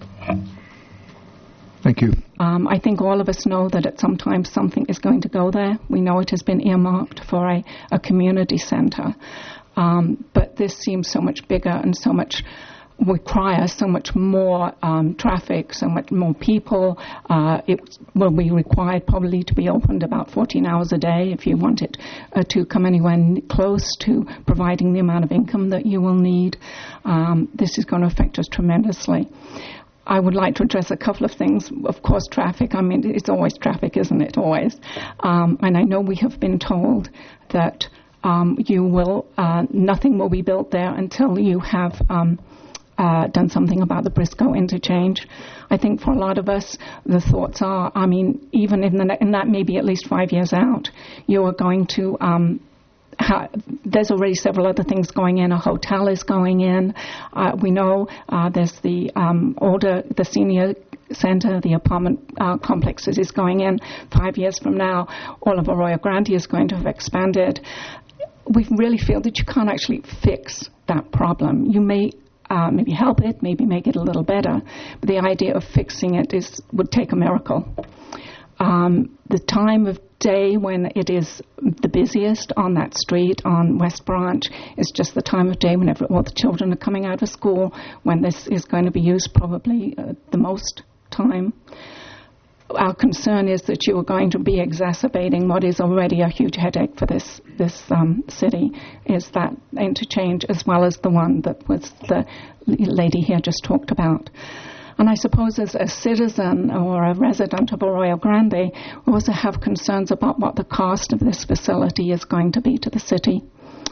Thank you. I think all of us know that at some time something is going to go there. We know it has been earmarked for a community center. But this seems so much bigger and so much requires so much more traffic, so much more people. It will be required probably to be opened about 14 hours a day if you want it to come anywhere close to providing the amount of income that you will need. This is going to affect us tremendously. I would like to address a couple of things. Of course, traffic. I mean, it's always traffic, isn't it? Always. And I know we have been told that nothing will be built there until you have done something about the Briscoe interchange. I think for a lot of us, the thoughts are, I mean, even in that maybe at least 5 years out, you are going to, there's already several other things going in. A hotel is going in. We know there's the senior center, the apartment complexes is going in. 5 years from now, all of Arroyo Grande is going to have expanded. We really feel that you can't actually fix that problem. You may maybe help it, maybe make it a little better, but the idea of fixing it would take a miracle. The time of day when it is the busiest on that street on West Branch is just the time of day whenever all the children are coming out of school, when this is going to be used probably the most time. Our concern is that you are going to be exacerbating what is already a huge headache for this city, is that interchange as well as the one that was the lady here just talked about. And I suppose as a citizen or a resident of Arroyo Grande, we also have concerns about what the cost of this facility is going to be to the city.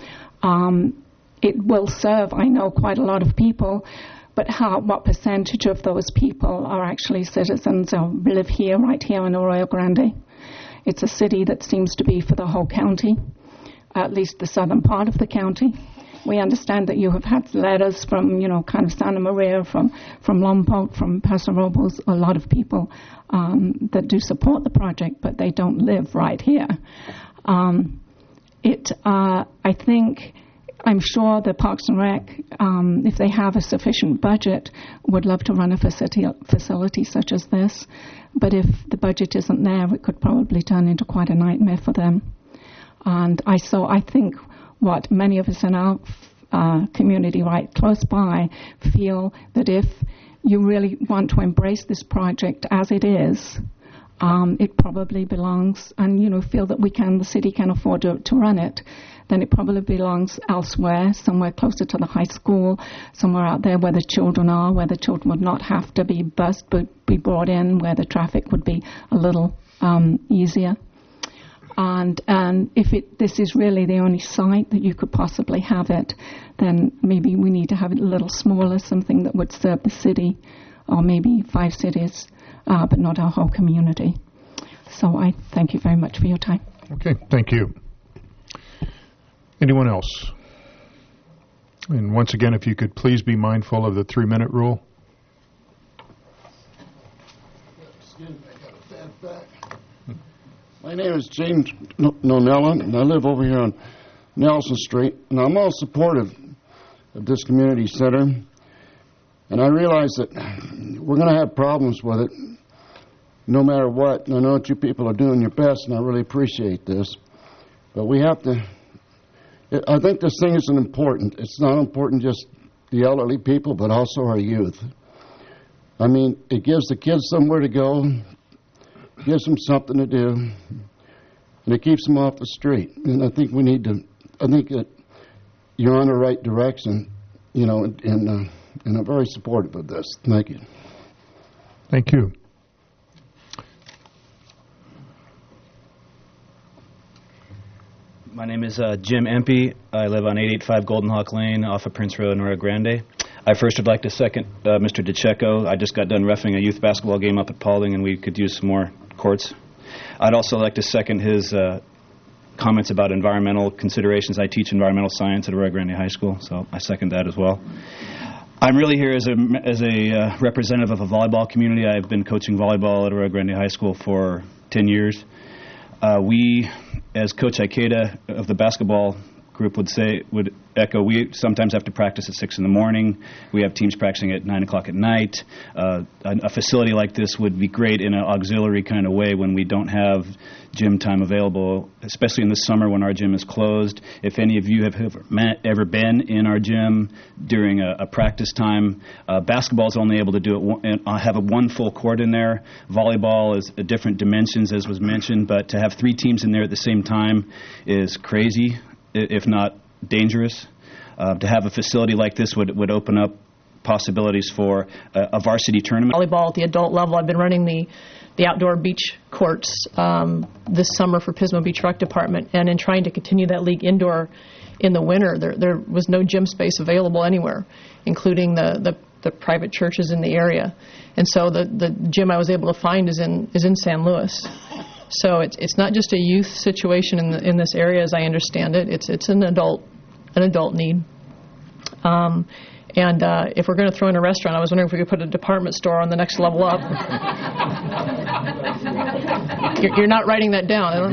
It will serve, I know, quite a lot of people, but what percentage of those people are actually citizens or live here, right here in Arroyo Grande? It's a city that seems to be for the whole county, at least the southern part of the county. We understand that you have had letters from, kind of Santa Maria, from Lompoc, from Paso Robles, a lot of people that do support the project, but they don't live right here. I'm sure the Parks and Rec, if they have a sufficient budget, would love to run a facility such as this. But if the budget isn't there, it could probably turn into quite a nightmare for them. And I think what many of us in our community right close by feel that if you really want to embrace this project as it is, it probably belongs, and feel that the city can afford to run it, then it probably belongs elsewhere, somewhere closer to the high school, somewhere out there where the children are, where the children would not have to be bused but be brought in, where the traffic would be a little easier. And if this is really the only site that you could possibly have it, then maybe we need to have it a little smaller, something that would serve the city, or maybe 5 cities, but not our whole community. So I thank you very much for your time. Okay, thank you. Anyone else? And once again, if you could please be mindful of the 3-minute rule. My name is James Nonella, and I live over here on Nelson Street, and I'm all supportive of this community center. And I realize that we're going to have problems with it no matter what. And I know that you people are doing your best, and I really appreciate this. But we have to... I think this thing isn't important. It's not important just the elderly people, but also our youth. I mean, it gives the kids somewhere to go, gives them something to do, and it keeps them off the street. And I think that you're on the right direction, and I'm very supportive of this. Thank you. Thank you. My name is Jim Empey. I live on 885 Golden Hawk Lane off of Prince Road in Rio Grande. I first would like to second Mr. DeCecco. I just got done reffing a youth basketball game up at Paulding, and we could use some more courts. I'd also like to second his comments about environmental considerations. I teach environmental science at Rio Grande High School, so I second that as well. I'm really here as a representative of a volleyball community. I've been coaching volleyball at Rio Grande High School for 10 years. We, as Coach Ikeda of the basketball group would echo, we sometimes have to practice at 6 in the morning. We have teams practicing at 9 o'clock at night. A facility like this would be great in an auxiliary kind of way when we don't have gym time available, especially in the summer when our gym is closed. If any of you have ever been in our gym during a practice time, basketball is only able to do it have one full court in there. Volleyball is different dimensions, as was mentioned, but to have 3 teams in there at the same time is crazy, if not dangerous. To have a facility like this would open up possibilities for a varsity tournament. Volleyball at the adult level, I've been running the outdoor beach courts this summer for Pismo Beach Rec Department, and in trying to continue that league indoor in the winter, there was no gym space available anywhere, including the private churches in the area. And so the gym I was able to find is in San Luis. So it's not just a youth situation in this area, as I understand it. It's an adult need. And if we're going to throw in a restaurant, I was wondering if we could put a department store on the next level up. You're not writing that down. I don't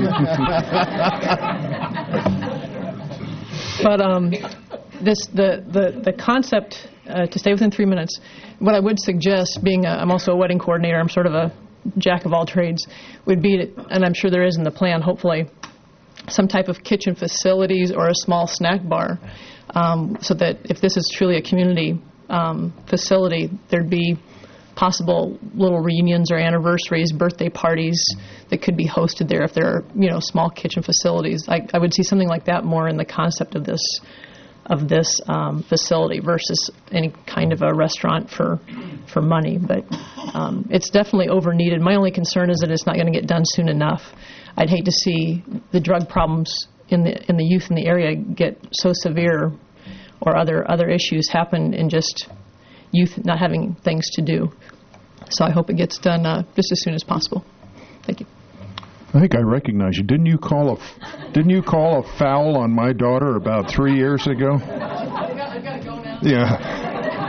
know. But the concept, to stay within 3 minutes, what I would suggest, I'm also a wedding coordinator, I'm sort of a jack of all trades, would be, and I'm sure there is in the plan, hopefully, some type of kitchen facilities or a small snack bar, so that if this is truly a community facility, there'd be possible little reunions or anniversaries, birthday parties that could be hosted there if there are, small kitchen facilities. I would see something like that more in the concept of this facility versus any kind of a restaurant for money. But it's definitely over-needed. My only concern is that it's not going to get done soon enough. I'd hate to see the drug problems in the youth in the area get so severe, or other issues happen in just youth not having things to do. So I hope it gets done just as soon as possible. Thank you. I think I recognize you. Didn't you call a foul on my daughter about 3 years ago? I've got to go now. Yeah.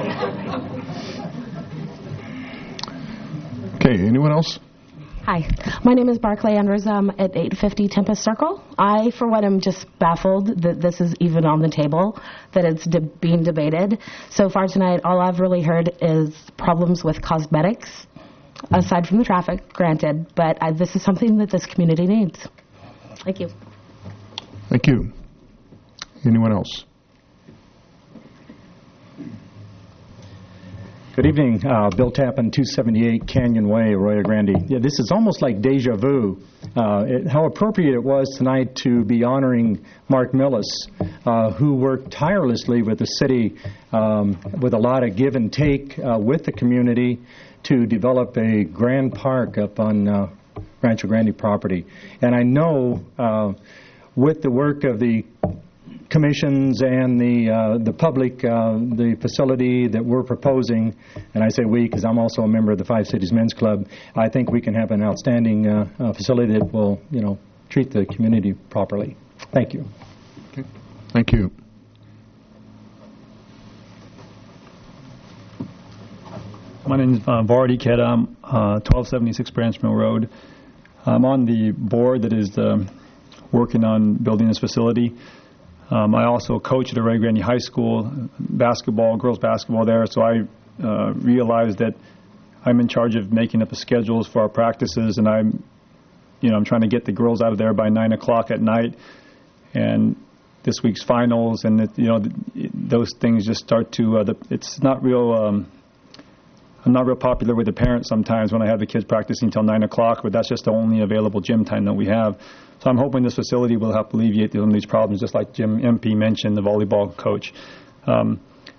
Okay, anyone else? Hi, my name is Barclay Andrews. I'm at 850 Tempest Circle. I, for one, am just baffled that this is even on the table, that it's being debated. So far tonight, all I've really heard is problems with cosmetics, aside from the traffic, granted, but this is something that this community needs. Thank you. Thank you. Anyone else? Good evening. Bill Tappan, 278 Canyon Way, Arroyo Grande. Yeah, this is almost like deja vu. How appropriate it was tonight to be honoring Mark Millis, who worked tirelessly with the city with a lot of give and take with the community to develop a grand park up on Rancho Grande property. And I know with the work of the commissions and the public, the facility that we're proposing, and I say we because I'm also a member of the Five Cities Men's Club, I think we can have an outstanding facility that will, treat the community properly. Thank you. Okay. Thank you. My name is Vardy Kedam, 1276 Branch Mill Road. I'm on the board that is working on building this facility. I also coach at Arroyo Grande High School, girls basketball there, so I realized that I'm in charge of making up the schedules for our practices, and I'm trying to get the girls out of there by 9 o'clock at night, and this week's finals, and those things just start to, it's not real, I'm not real popular with the parents sometimes when I have the kids practicing until 9 o'clock, but that's just the only available gym time that we have. So I'm hoping this facility will help alleviate some of these problems, just like Jim MP mentioned, the volleyball coach.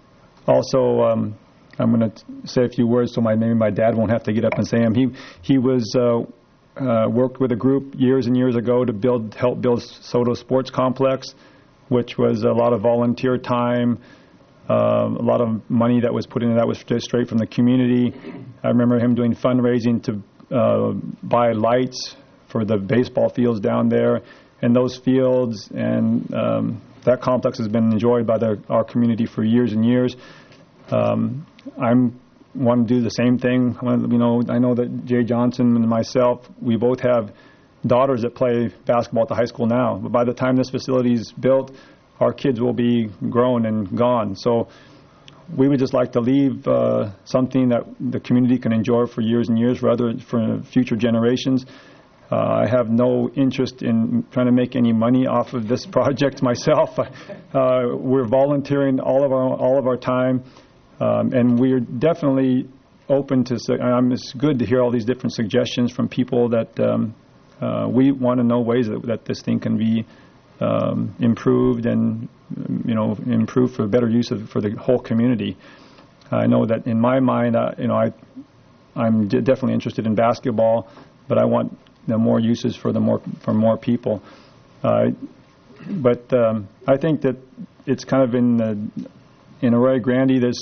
Also, I'm going to say a few words so maybe my dad won't have to get up and say them. He was worked with a group years and years ago to help build Soto Sports Complex, which was a lot of volunteer time, a lot of money that was put in that was just straight from the community. I remember him doing fundraising to buy lights for the baseball fields down there, and those fields and that complex has been enjoyed by our community for years and years. I want to do the same thing. I know that Jay Johnson and myself, we both have daughters that play basketball at the high school now. But by the time this facility is built, our kids will be grown and gone. So we would just like to leave something that the community can enjoy for years and years for future generations. I have no interest in trying to make any money off of this project myself. We're volunteering all of our time, and we're definitely open to. It's good to hear all these different suggestions from people that we want to know ways that this thing can be improved and improved for better use for the whole community. I know that in my mind, I'm definitely interested in basketball, but I want more uses for more people. But I think that it's kind of in Arroyo Grande. There's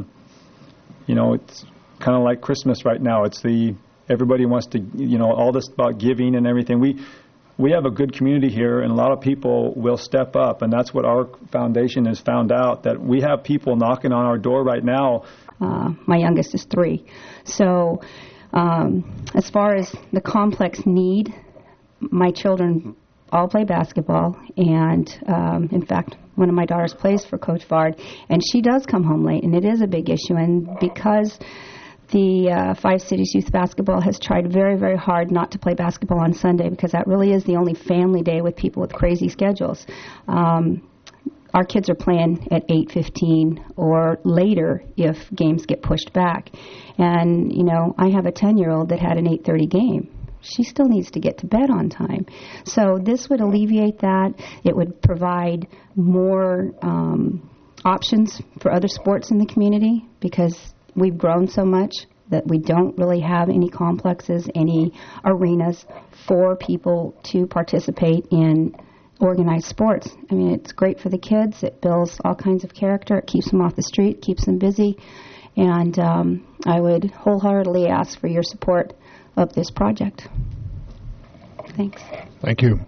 it's kind of like Christmas right now. Everybody wants to all this about giving and everything. We have a good community here, and a lot of people will step up, and that's what our foundation has found out, that we have people knocking on our door right now. My youngest is 3, so. As far as the complex need, my children all play basketball, and in fact, one of my daughters plays for Coach Vard, and she does come home late, and it is a big issue. And because the Five Cities Youth Basketball has tried very, very hard not to play basketball on Sunday, because that really is the only family day with people with crazy schedules. Our kids are playing at 8:15 or later if games get pushed back. And, I have a 10-year-old that had an 8:30 game. She still needs to get to bed on time. So this would alleviate that. It would provide more options for other sports in the community, because we've grown so much that we don't really have any complexes, any arenas for people to participate in organized sports. I mean, it's great for the kids. It builds all kinds of character. It keeps them off the street, keeps them busy. And I would wholeheartedly ask for your support of this project. Thanks. Thank you.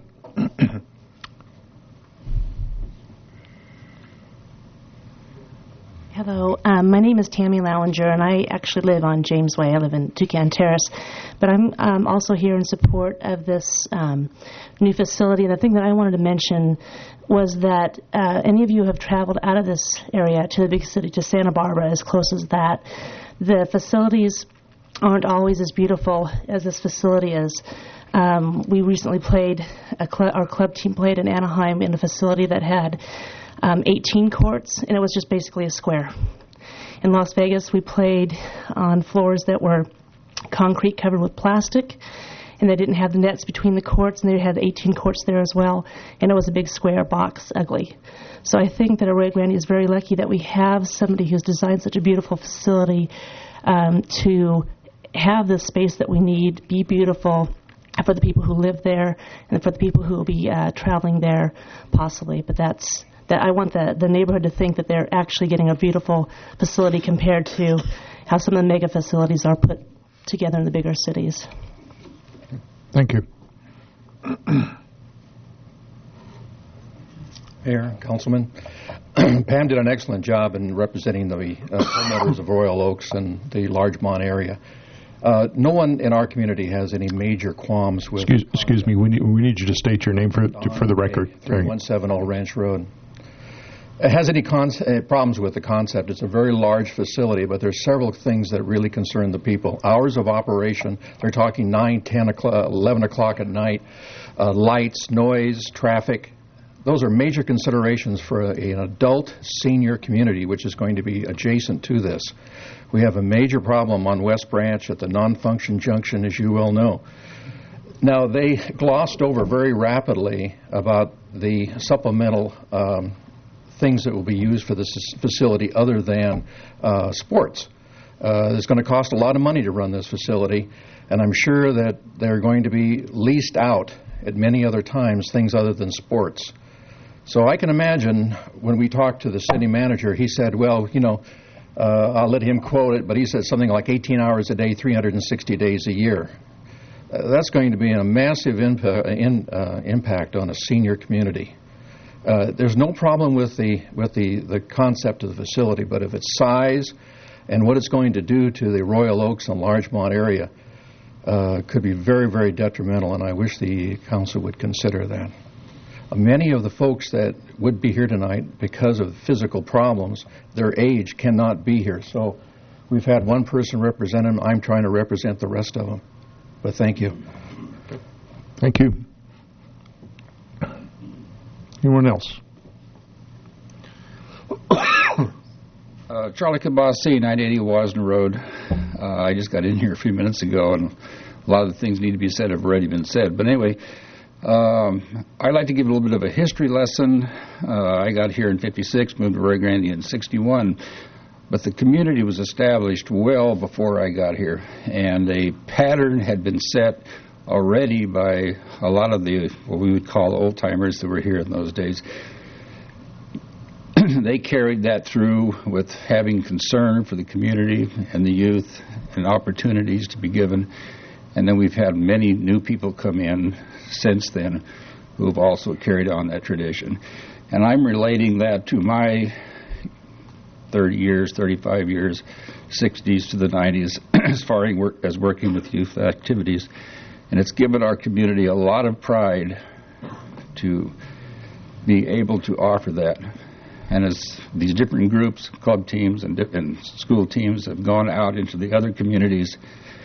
Hello, my name is Tammy Lallinger, and I actually live on James Way. I live in Toucan Terrace, but I'm also here in support of this new facility. And the thing that I wanted to mention was that any of you have traveled out of this area to the big city, to Santa Barbara, as close as that, the facilities aren't always as beautiful as this facility is. We recently played, our club team played in Anaheim in a facility that had 18 courts, and it was just basically a square. In Las Vegas, we played on floors that were concrete covered with plastic, and they didn't have the nets between the courts, and they had 18 courts there as well, and it was a big square box, ugly. So I think that Arroyo Grande is very lucky that we have somebody who's designed such a beautiful facility to have the space that we need be beautiful for the people who live there and for the people who will be traveling there possibly. But that I want the neighborhood to think that they're actually getting a beautiful facility compared to how some of the mega facilities are put together in the bigger cities. Thank you. Mayor, Councilman, Pam did an excellent job in representing the homeowners of Royal Oaks and the Larchmont area. No one in our community has any major qualms with... Excuse me, we need you to state your name for the record. 3170 Old Ranch Road. It has any problems with the concept. It's a very large facility, but there's several things that really concern the people. Hours of operation, they're talking 9, 10 o'clock, 11 o'clock at night, lights, noise, traffic. Those are major considerations for an adult senior community, which is going to be adjacent to this. We have a major problem on West Branch at the non-function junction, as you well know. Now, they glossed over very rapidly about the supplemental things that will be used for this facility other than sports. It's going to cost a lot of money to run this facility, and I'm sure that they're going to be leased out at many other times, things other than sports. So I can imagine when we talked to the city manager, he said, well, I'll let him quote it, but he said something like 18 hours a day, 360 days a year. That's going to be a massive impact on a senior community. There's no problem with the concept of the facility, but if its size and what it's going to do to the Royal Oaks and Larchmont area could be very, very detrimental, and I wish the council would consider that. Many of the folks that would be here tonight, because of physical problems, their age cannot be here. So we've had one person represent them. I'm trying to represent the rest of them. But thank you. Thank you. Anyone else? Charlie Kabasi, 980 Wasden Road. I just got in here a few minutes ago, and a lot of the things need to be said have already been said. But anyway, I'd like to give a little bit of a history lesson. I got here in 56, moved to Rio Grande in 61, but the community was established well before I got here, and a pattern had been set already by a lot of the, what we would call old-timers that were here in those days. They carried that through with having concern for the community and the youth and opportunities to be given. And then we've had many new people come in since then who have also carried on that tradition. And I'm relating that to my 30 years, 35 years, 60s to the 90s, as far as working with youth activities. And it's given our community a lot of pride to be able to offer that. And as these different groups, club teams and school teams have gone out into the other communities,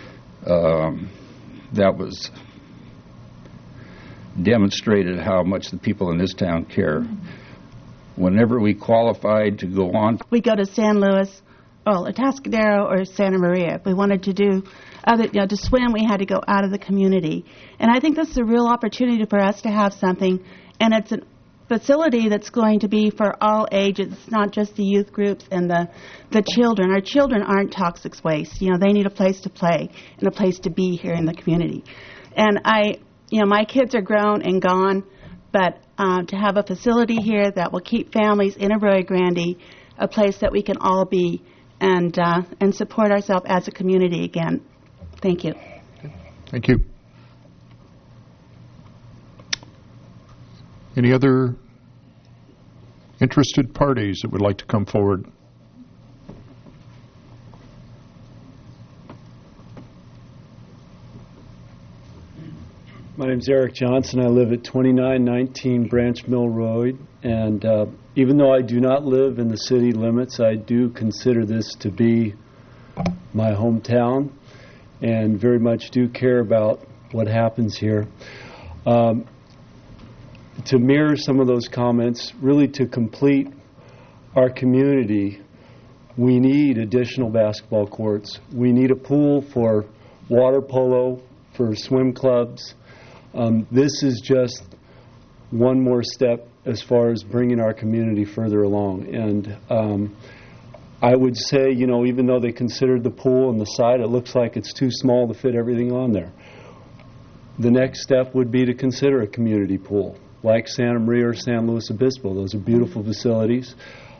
that was demonstrated how much the people in this town care. Whenever we qualified to go on, we go to San Luis, Atascadero, or Santa Maria. If we wanted to do to swim, we had to go out of the community. And I think this is a real opportunity for us to have something, and it's a facility that's going to be for all ages. It's not just the youth groups and the children. Our children aren't toxic waste. They need a place to play and a place to be here in the community. And my kids are grown and gone, but to have a facility here that will keep families in Arroyo Grande, a place that we can all be and support ourselves as a community again. Thank you. Thank you. Any other interested parties that would like to come forward? My name is Eric Johnson. I live at 2919 Branch Mill Road, and even though I do not live in the city limits, I do consider this to be my hometown and very much do care about what happens here. To mirror some of those comments, really to complete our community, we need additional basketball courts. We need a pool for water polo, for swim clubs. This is just one more step as far as bringing our community further along. And I would say, even though they considered the pool and the side, it looks like it's too small to fit everything on there. The next step would be to consider a community pool, like Santa Maria or San Luis Obispo. Those are beautiful facilities.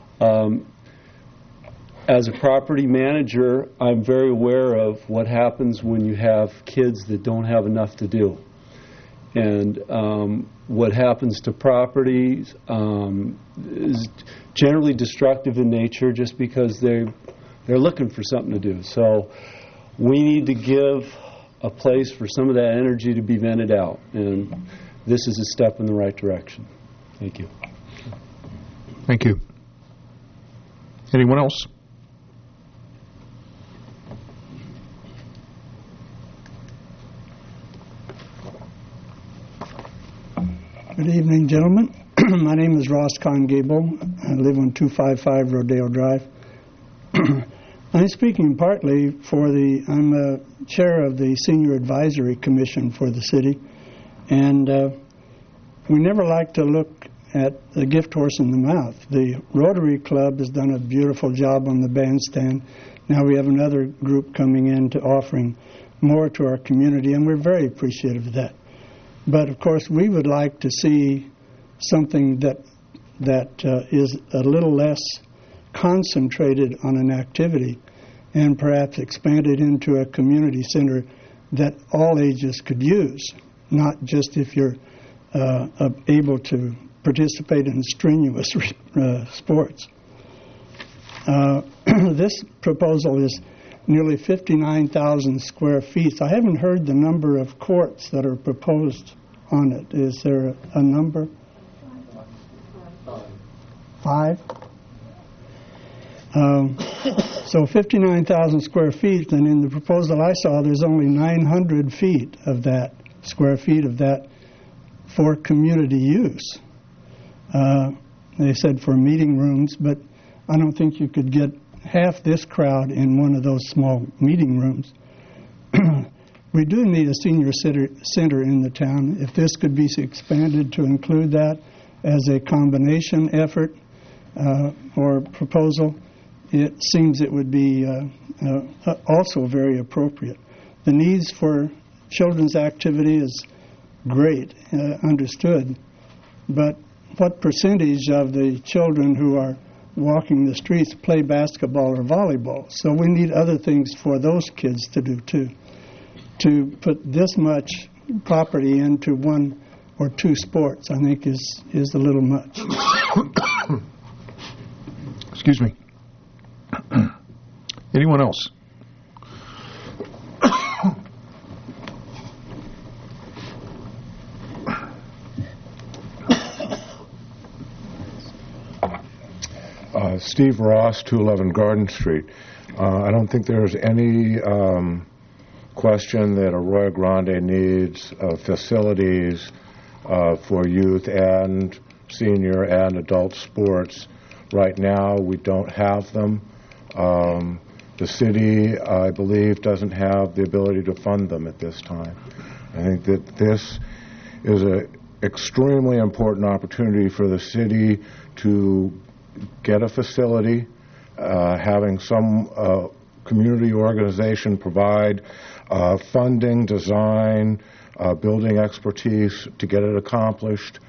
As a property manager, I'm very aware of what happens when you have kids that don't have enough to do. And what happens to properties is generally destructive in nature just because they're looking for something to do. So we need to give a place for some of that energy to be vented out. And this is a step in the right direction. Thank you. Thank you. Anyone else? Good evening, gentlemen. My name is Ross Conn-Gable. I live on 255 Rodeo Drive. I'm speaking partly I'm a chair of the Senior Advisory Commission for the city, and we never like to look at the gift horse in the mouth. The Rotary Club has done a beautiful job on the bandstand. Now we have another group coming in to offering more to our community, and we're very appreciative of that. But, of course, we would like to see something that is a little less concentrated on an activity and perhaps expanded into a community center that all ages could use, not just if you're able to participate in strenuous sports. This proposal is nearly 59,000 square feet. I haven't heard the number of courts that are proposed on it. Is there a number? 5? So 59,000 square feet, and in the proposal I saw, there's only 900 feet of that, square feet of that for community use. They said for meeting rooms, but I don't think you could get half this crowd in one of those small meeting rooms. We do need a senior center in the town. If this could be expanded to include that as a combination effort or proposal, it seems it would be also very appropriate. The needs for children's activity is great, understood, but what percentage of the children who are walking the streets play basketball or volleyball? So we need other things for those kids to do too. To put this much property into one or two sports, I think, is a little much. Excuse me. Anyone else? Steve Ross, 211 Garden Street. I don't think there's any question that Arroyo Grande needs facilities for youth and senior and adult sports. Right now, we don't have them. The city, I believe, doesn't have the ability to fund them at this time. I think that this is an extremely important opportunity for the city to get a facility, having some community organization provide funding, design, building expertise to get it accomplished.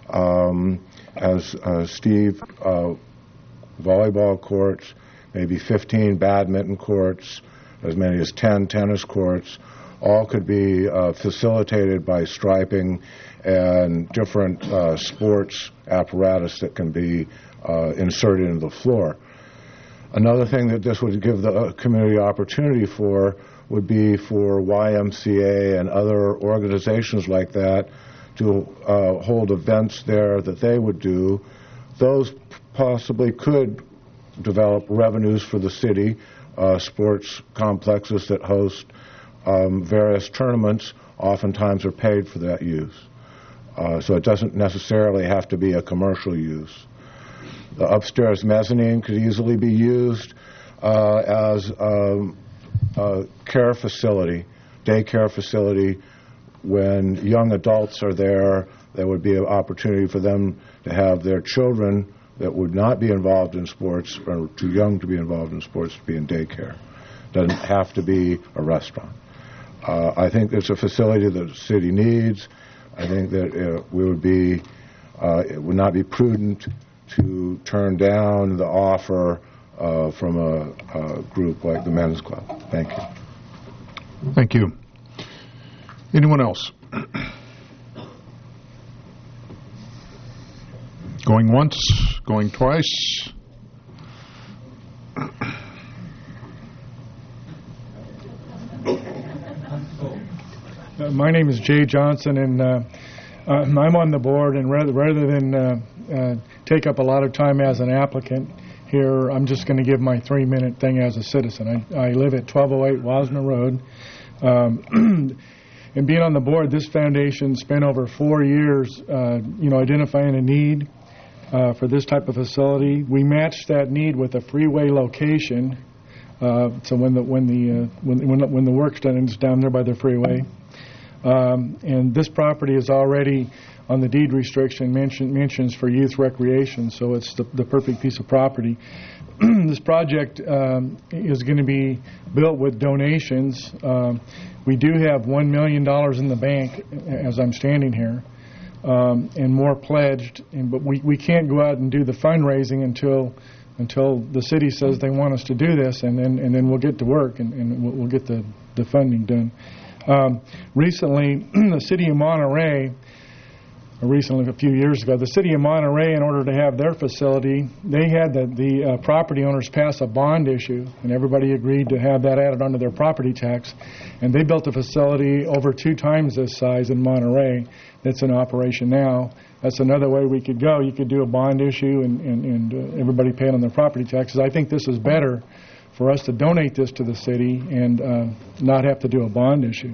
As Steve, volleyball courts, maybe 15 badminton courts, as many as 10 tennis courts, all could be facilitated by striping and different sports apparatus that can be inserted into the floor. Another thing that this would give the community opportunity for would be for YMCA and other organizations like that to hold events there that they would do. Those possibly could develop revenues for the city. Sports complexes that host various tournaments oftentimes are paid for that use. So it doesn't necessarily have to be a commercial use. The upstairs mezzanine could easily be used as a care facility, daycare facility. When young adults are there, there would be an opportunity for them to have their children that would not be involved in sports or too young to be involved in sports to be in daycare. Doesn't have to be a restaurant. I think it's a facility that the city needs. I think that it would not be prudent to turn down the offer from a group like the Men's Club. Thank you. Thank you. Anyone else? Going once, going twice. My name is Jay Johnson, and I'm on the board, and rather than take up a lot of time as an applicant here, I'm just going to give my 3-minute thing as a citizen. I live at 1208 Wasner Road. And being on the board, this foundation spent over 4 years, identifying a need for this type of facility. We matched that need with a freeway location. So when the work's done, it's down there by the freeway. And this property is already on the deed restriction mentions for youth recreation, so it's the perfect piece of property. This project is going to be built with donations. We do have $1 million in the bank as I'm standing here, and more pledged. But we can't go out and do the fundraising until the city says they want us to do this, and then we'll get to work and we'll get the funding done. Recently, the city of Monterey. Recently, a few years ago, the city of Monterey, in order to have their facility, they had the property owners pass a bond issue, and everybody agreed to have that added onto their property tax. And they built a facility over 2 times this size in Monterey that's in operation now. That's another way we could go. You could do a bond issue and everybody paying on their property taxes. I think this is better for us to donate this to the city and not have to do a bond issue.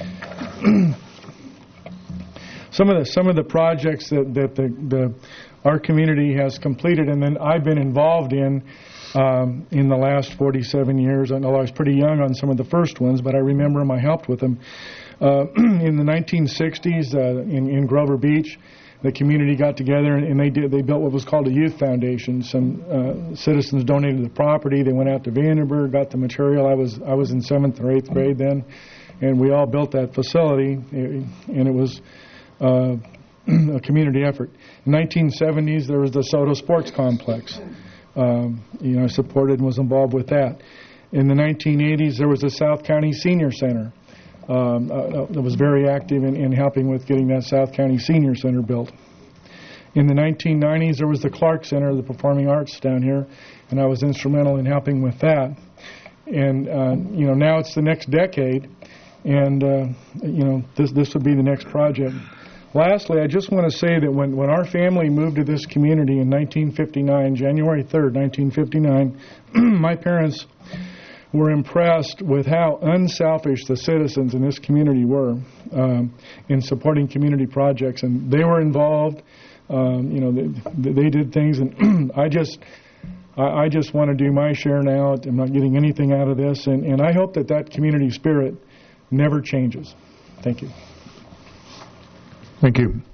Some of the projects that our community has completed, and then I've been involved in the last 47 years. I know I was pretty young on some of the first ones, but I remember them. I helped with them. In the 1960s, in Grover Beach, the community got together and they built what was called a youth foundation. Some citizens donated the property. They went out to Vandenberg, got the material. I was in 7th or 8th grade then, and we all built that facility, and it was a community effort. In the 1970s, there was the Soto Sports Complex. I supported and was involved with that. In the 1980s, there was the South County Senior Center. That was very active in helping with getting that South County Senior Center built. In the 1990s, there was the Clark Center, the Performing Arts down here, and I was instrumental in helping with that. And, now it's the next decade, and, this would be the next project. Lastly, I just want to say that when our family moved to this community in 1959, January 3rd, 1959, my parents were impressed with how unselfish the citizens in this community were in supporting community projects, and they were involved. They did things, and I just want to do my share now. I'm not getting anything out of this, and I hope that community spirit never changes. Thank you. Thank you.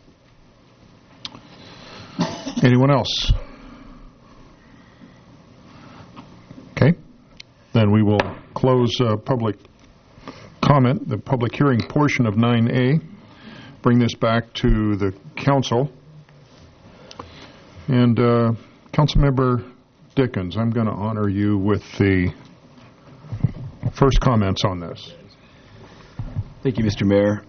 Anyone else? Okay. Then we will close public comment, the public hearing portion of 9A. Bring this back to the council. And Councilmember Dickens, I'm going to honor you with the first comments on this. Thank you, Mr. Mayor.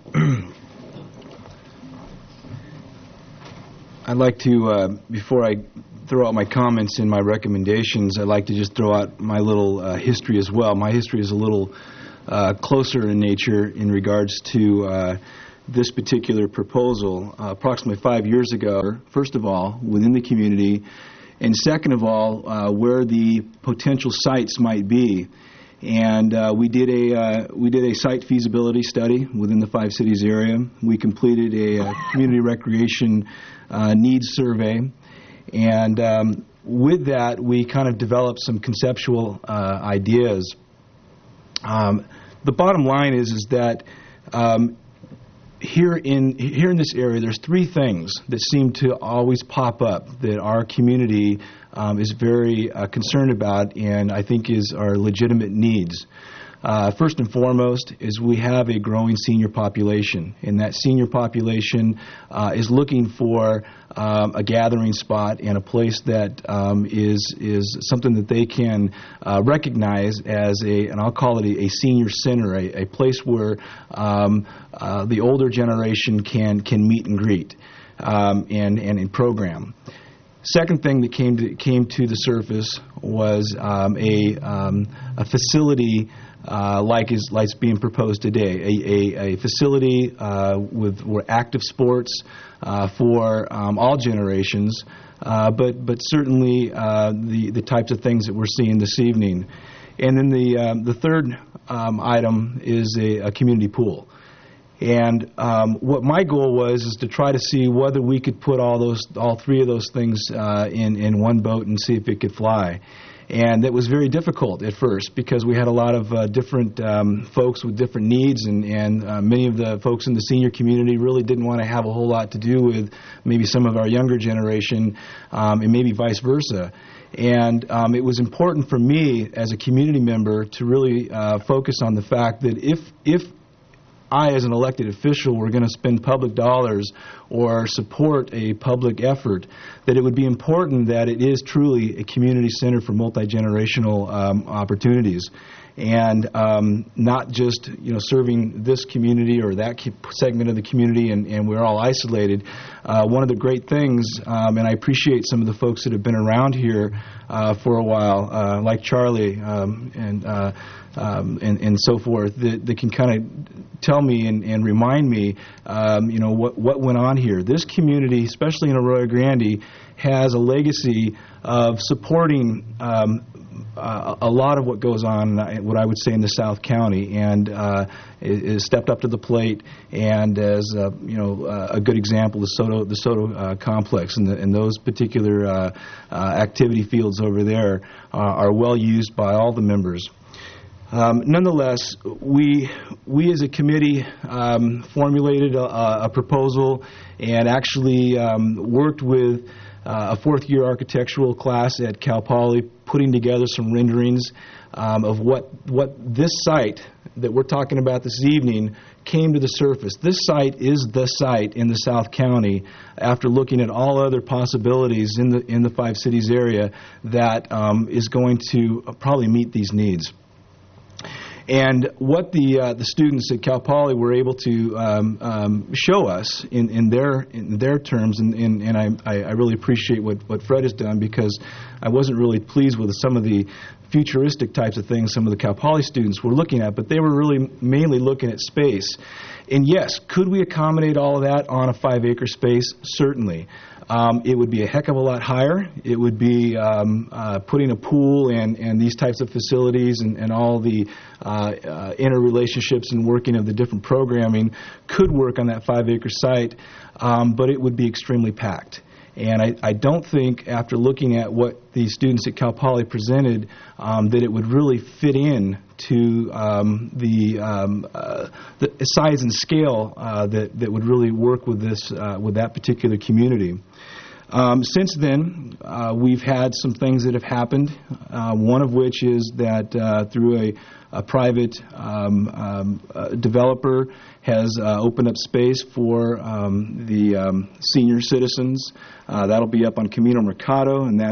I'd like to, before I throw out my comments and my recommendations, I'd like to just throw out my little history as well. My history is a little closer in nature in regards to this particular proposal. Approximately 5 years ago, first of all, within the community, and second of all, where the potential sites might be. And we did a site feasibility study within the 5 cities area. We completed a community recreation needs survey, and with that, we kind of developed some conceptual ideas. The bottom line is that here in this area, there's 3 things that seem to always pop up that our community is very concerned about, and I think are legitimate needs. First and foremost is we have a growing senior population, and that senior population is looking for a gathering spot and a place that is something that they can recognize as and I'll call it a senior center, a place where the older generation can meet and greet and program. Second thing that came to the surface was a facility like is being proposed today, a facility with active sports for all generations, but certainly the types of things that we're seeing this evening. And then the third item is a community pool. And what my goal was is to try to see whether we could put all 3 of those things in one boat and see if it could fly. And that was very difficult at first because we had a lot of different folks with different needs, and many of the folks in the senior community really didn't want to have a whole lot to do with maybe some of our younger generation, and maybe vice versa. And it was important for me as a community member to really focus on the fact that if I, as an elected official, were going to spend public dollars or support a public effort, that it would be important that it is truly a community center for multi-generational opportunities, and not just serving this community or that segment of the community, and we're all isolated. One of the great things, and I appreciate some of the folks that have been around here for a while, like Charlie and so forth, that can kind of tell me and remind me, what went on here. This community, especially in Arroyo Grande, has a legacy of supporting a lot of what goes on, what I would say, in the South County, and is stepped up to the plate. And as a good example, the Soto complex and those particular activity fields over there are well used by all the members. Nonetheless, we as a committee formulated a proposal and actually worked with a fourth-year architectural class at Cal Poly, putting together some renderings of what this site that we're talking about this evening came to the surface. This site is the site in the South County, after looking at all other possibilities in the Five Cities area, that is going to probably meet these needs. And what the students at Cal Poly were able to show us in their terms, and I really appreciate what Fred has done, because I wasn't really pleased with some of the futuristic types of things some of the Cal Poly students were looking at, but they were really mainly looking at space. And yes, could we accommodate all of that on a 5-acre space? Certainly. It would be a heck of a lot higher. It would be putting a pool and these types of facilities and all the interrelationships and working of the different programming could work on that 5-acre site, but it would be extremely packed. And I don't think, after looking at what the students at Cal Poly presented, that it would really fit in to the size and scale that would really work with with that particular community. Since then, we've had some things that have happened, one of which is that through a private developer has opened up space for the senior citizens. That'll be up on Camino Mercado, and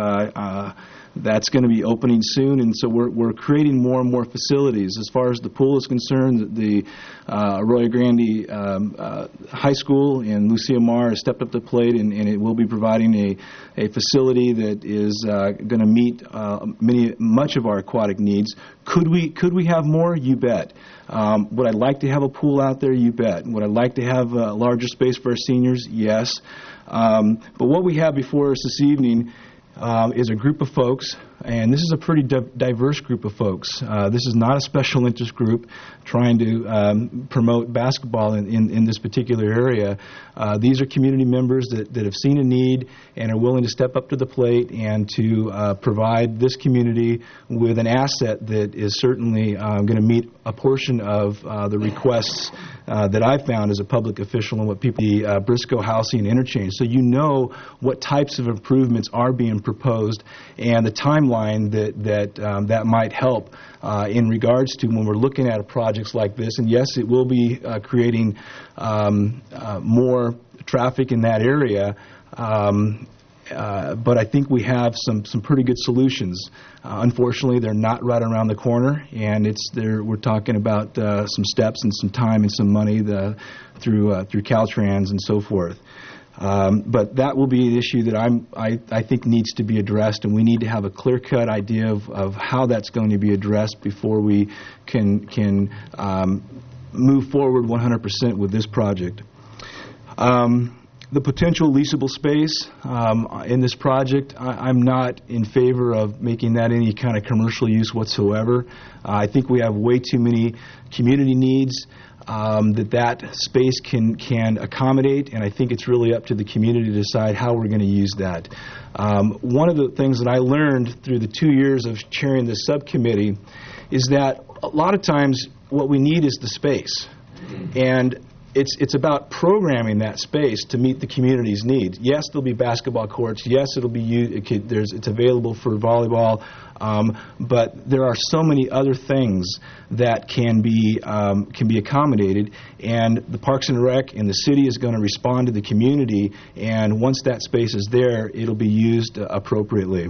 that's going to be opening soon. And so we're creating more and more facilities. As far as the pool is concerned, the Arroyo Grande High School and Lucia Mar has stepped up to the plate, and it will be providing a facility that is going to meet much of our aquatic needs. Could we have more? You bet. Would I like to have a pool out there? You bet. Would I like to have a larger space for our seniors? Yes. But what we have before us this evening is a group of folks, and this is a pretty diverse group of folks. This is not a special interest group trying to promote basketball in this particular area. These are community members that have seen a need and are willing to step up to the plate and to provide this community with an asset that is certainly going to meet a portion of the requests that I've found as a public official and what people, the Briscoe Housing Interchange. So you know what types of improvements are being proposed and the timeline that might help in regards to when we're looking at projects like this. And yes, it will be creating more traffic in that area. But I think we have some pretty good solutions. Unfortunately, they're not right around the corner, and we're talking about some steps and some time and some money through Caltrans and so forth. But that will be an issue that I think needs to be addressed, and we need to have a clear-cut idea of how that's going to be addressed before we can move forward 100% with this project. The potential leasable space in this project, I'm not in favor of making that any kind of commercial use whatsoever. I think we have way too many community needs that space can accommodate, and I think it's really up to the community to decide how we're going to use that. One of the things that I learned through the 2 years of chairing this subcommittee is that a lot of times what we need is the space. And it's about programming that space to meet the community's needs. Yes, there'll be basketball courts. Yes, it'll be it's available for volleyball. But there are so many other things that can be accommodated, and the Parks and Rec and the city is going to respond to the community. And once that space is there, it'll be used appropriately.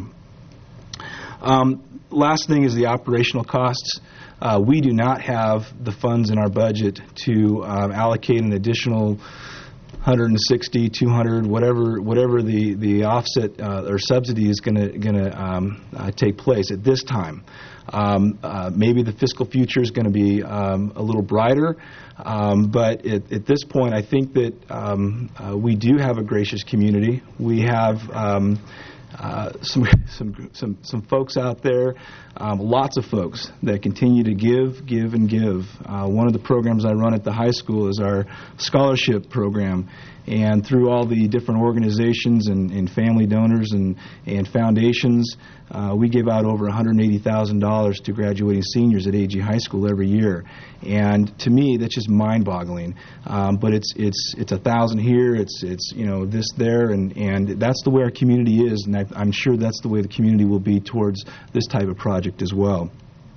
Last thing is the operational costs. We do not have the funds in our budget to allocate an additional 160, 200, whatever the offset or subsidy is going to take place at this time. Maybe the fiscal future is going to be a little brighter, but at this point, I think that we do have a gracious community. We have some folks out there, lots of folks that continue to give and give. One of the programs I run at the high school is our scholarship program, and through all the different organizations and family donors and foundations, we give out over $180,000 to graduating seniors at AG High School every year. And to me, that's just mind-boggling. But it's $1,000 here, it's this there, and that's the way our community is, and I'm sure that's the way the community will be towards this type of project as well.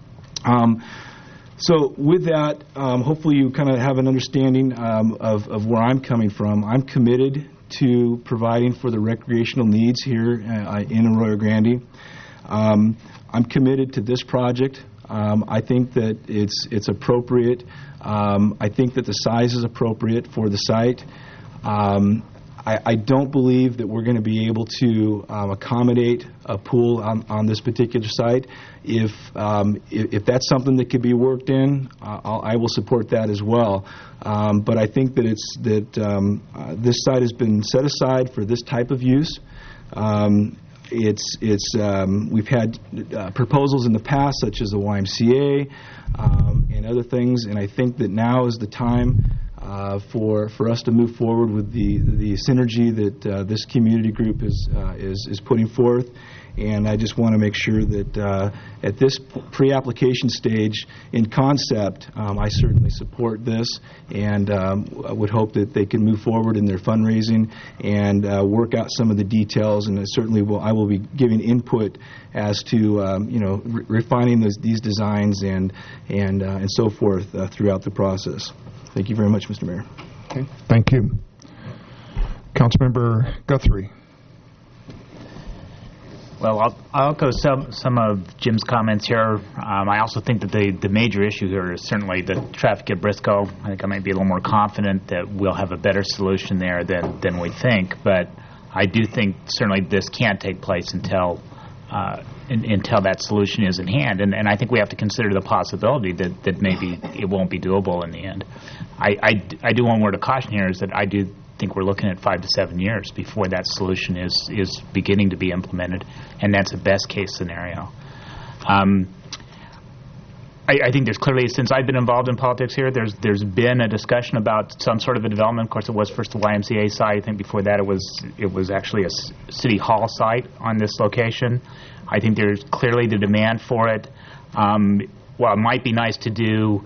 So with that, hopefully you kind of have an understanding of where I'm coming from. I'm committed to providing for the recreational needs here in Arroyo Grande. I'm committed to this project. I think that it's appropriate. I think that the size is appropriate for the site. I don't believe that we're going to be able to accommodate a pool on this particular site. If that's something that could be worked in, I will support that as well. But I think that this site has been set aside for this type of use. We've had proposals in the past, such as the YMCA and other things, and I think that now is the time for us to move forward with the synergy that this community group is putting forth. And I just want to make sure that at this pre-application stage, in concept, I certainly support this, and I would hope that they can move forward in their fundraising and work out some of the details. And I will be giving input as to refining these designs and so forth throughout the process. Thank you very much, Mr. Mayor. Okay. Thank you. Councilmember Guthrie. Well, I'll echo some of Jim's comments here. I also think that the major issue here is certainly the traffic at Briscoe. I think I might be a little more confident that we'll have a better solution there than we think. But I do think certainly this can't take place until that solution is in hand. And I think we have to consider the possibility that maybe it won't be doable in the end. I do one word of caution here is that I do think we're looking at 5 to 7 years before that solution is beginning to be implemented, and that's a best case scenario. I think there's clearly, since I've been involved in politics here, there's been a discussion about some sort of a development. Of course, it was first the YMCA site. I think before that it was actually a city hall site on this location. I think there's clearly the demand for it. While it might be nice to do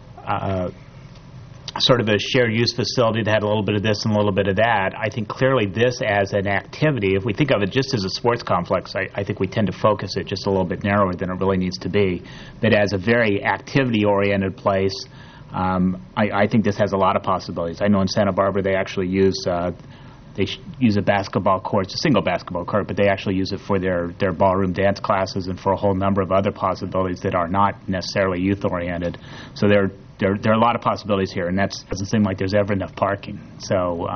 sort of a shared use facility that had a little bit of this and a little bit of that, I think clearly this as an activity, if we think of it just as a sports complex, I think we tend to focus it just a little bit narrower than it really needs to be. But as a very activity-oriented place, I think this has a lot of possibilities. I know in Santa Barbara they actually use a basketball court. It's a single basketball court, but they actually use it for their ballroom dance classes and for a whole number of other possibilities that are not necessarily youth-oriented. So there are a lot of possibilities here, and that doesn't seem like there's ever enough parking. So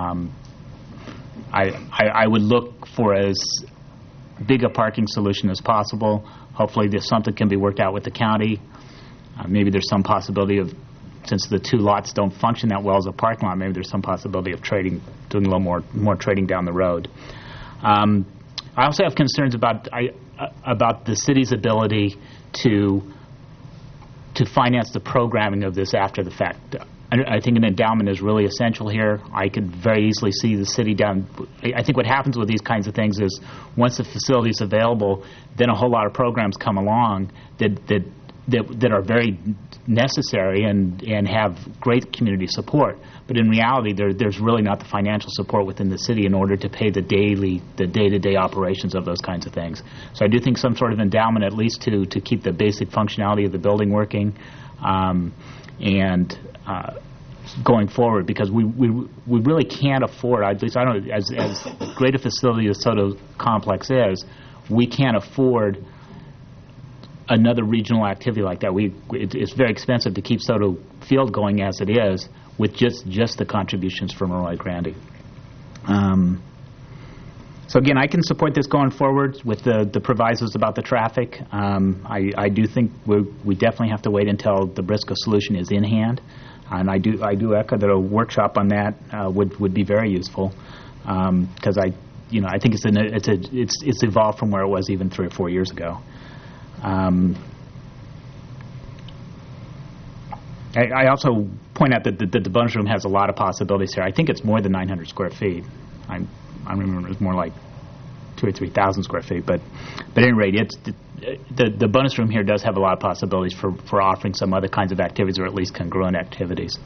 I would look for as big a parking solution as possible. Hopefully something can be worked out with the county. Maybe there's some possibility of since the two lots don't function that well as a parking lot, maybe there's some possibility of doing a little more trading down the road. I also have concerns about the city's ability to finance the programming of this after the fact. I think an endowment is really essential here. I could very easily see the city down. I think what happens with these kinds of things is once the facility is available, then a whole lot of programs come along that are very necessary and have great community support. But in reality, there's really not the financial support within the city in order to pay the day-to-day operations of those kinds of things. So I do think some sort of endowment, at least to keep the basic functionality of the building working, and going forward, because we really can't afford, at least I don't, as great a facility as Soto Complex is, we can't afford another regional activity like that. It's very expensive to keep Soto Field going as it is with just the contributions from Arroyo Grande. So again, I can support this going forward with the provisos about the traffic. I do think we definitely have to wait until the Briscoe solution is in hand, and I do echo that a workshop on that would be very useful, because I think it's evolved from where it was even 3 or 4 years ago. I also point out that the bonus room has a lot of possibilities here. I think it's more than 900 square feet. I remember it was more like 2,000 or 3,000 square feet. But at any rate, the bonus room here does have a lot of possibilities for offering some other kinds of activities, or at least congruent activities.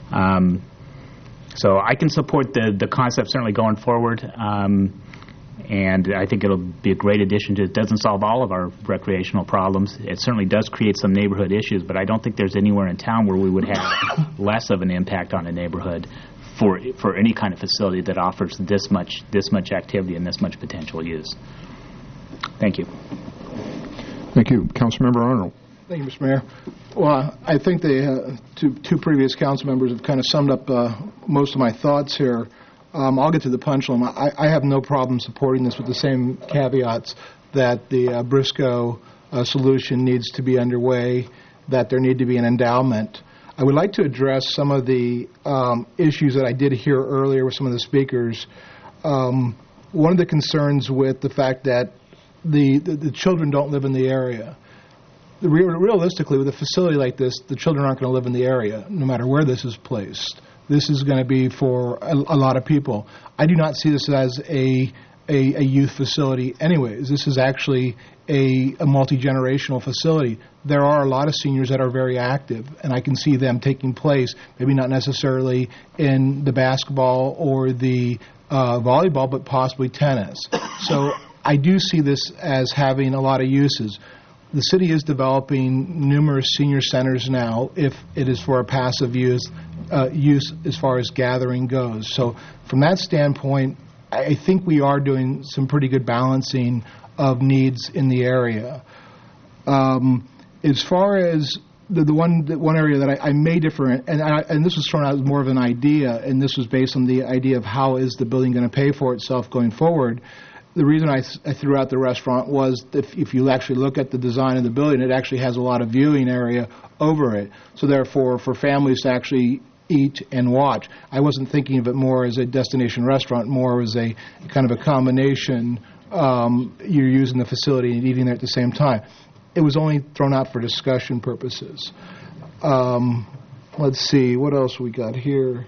So I can support the concept certainly going forward. And I think it'll be a great addition to it. It doesn't solve all of our recreational problems. It certainly does create some neighborhood issues, but I don't think there's anywhere in town where we would have less of an impact on a neighborhood for any kind of facility that offers this much activity and this much potential use. Thank you. Thank you. Councilmember Arnold. Thank you, Mr. Mayor. Well, I think the two previous council members have kind of summed up most of my thoughts here. I'll get to the punchline. I have no problem supporting this with the same caveats that the Briscoe solution needs to be underway, that there need to be an endowment. I would like to address some of the issues that I did hear earlier with some of the speakers. One of the concerns with the fact that the children don't live in the area. Realistically, with a facility like this, the children aren't going to live in the area, no matter where this is placed. This is going to be for a lot of people. I do not see this as a youth facility anyways. This is actually a multi-generational facility. There are a lot of seniors that are very active, and I can see them taking place, maybe not necessarily in the basketball or the volleyball, but possibly tennis. So I do see this as having a lot of uses. The city is developing numerous senior centers now, if it is for a passive use as far as gathering goes. So from that standpoint, I think we are doing some pretty good balancing of needs in the area. As far as the one area that I may differ in, and this was thrown out as more of an idea, and this was based on the idea of how is the building going to pay for itself going forward. The reason I threw out the restaurant was if you actually look at the design of the building, it actually has a lot of viewing area over it. So therefore, for families to actually eat and watch, I wasn't thinking of it more as a destination restaurant, more as a kind of a combination. You're using the facility and eating there at the same time. It was only thrown out for discussion purposes. Let's see, what else we got here?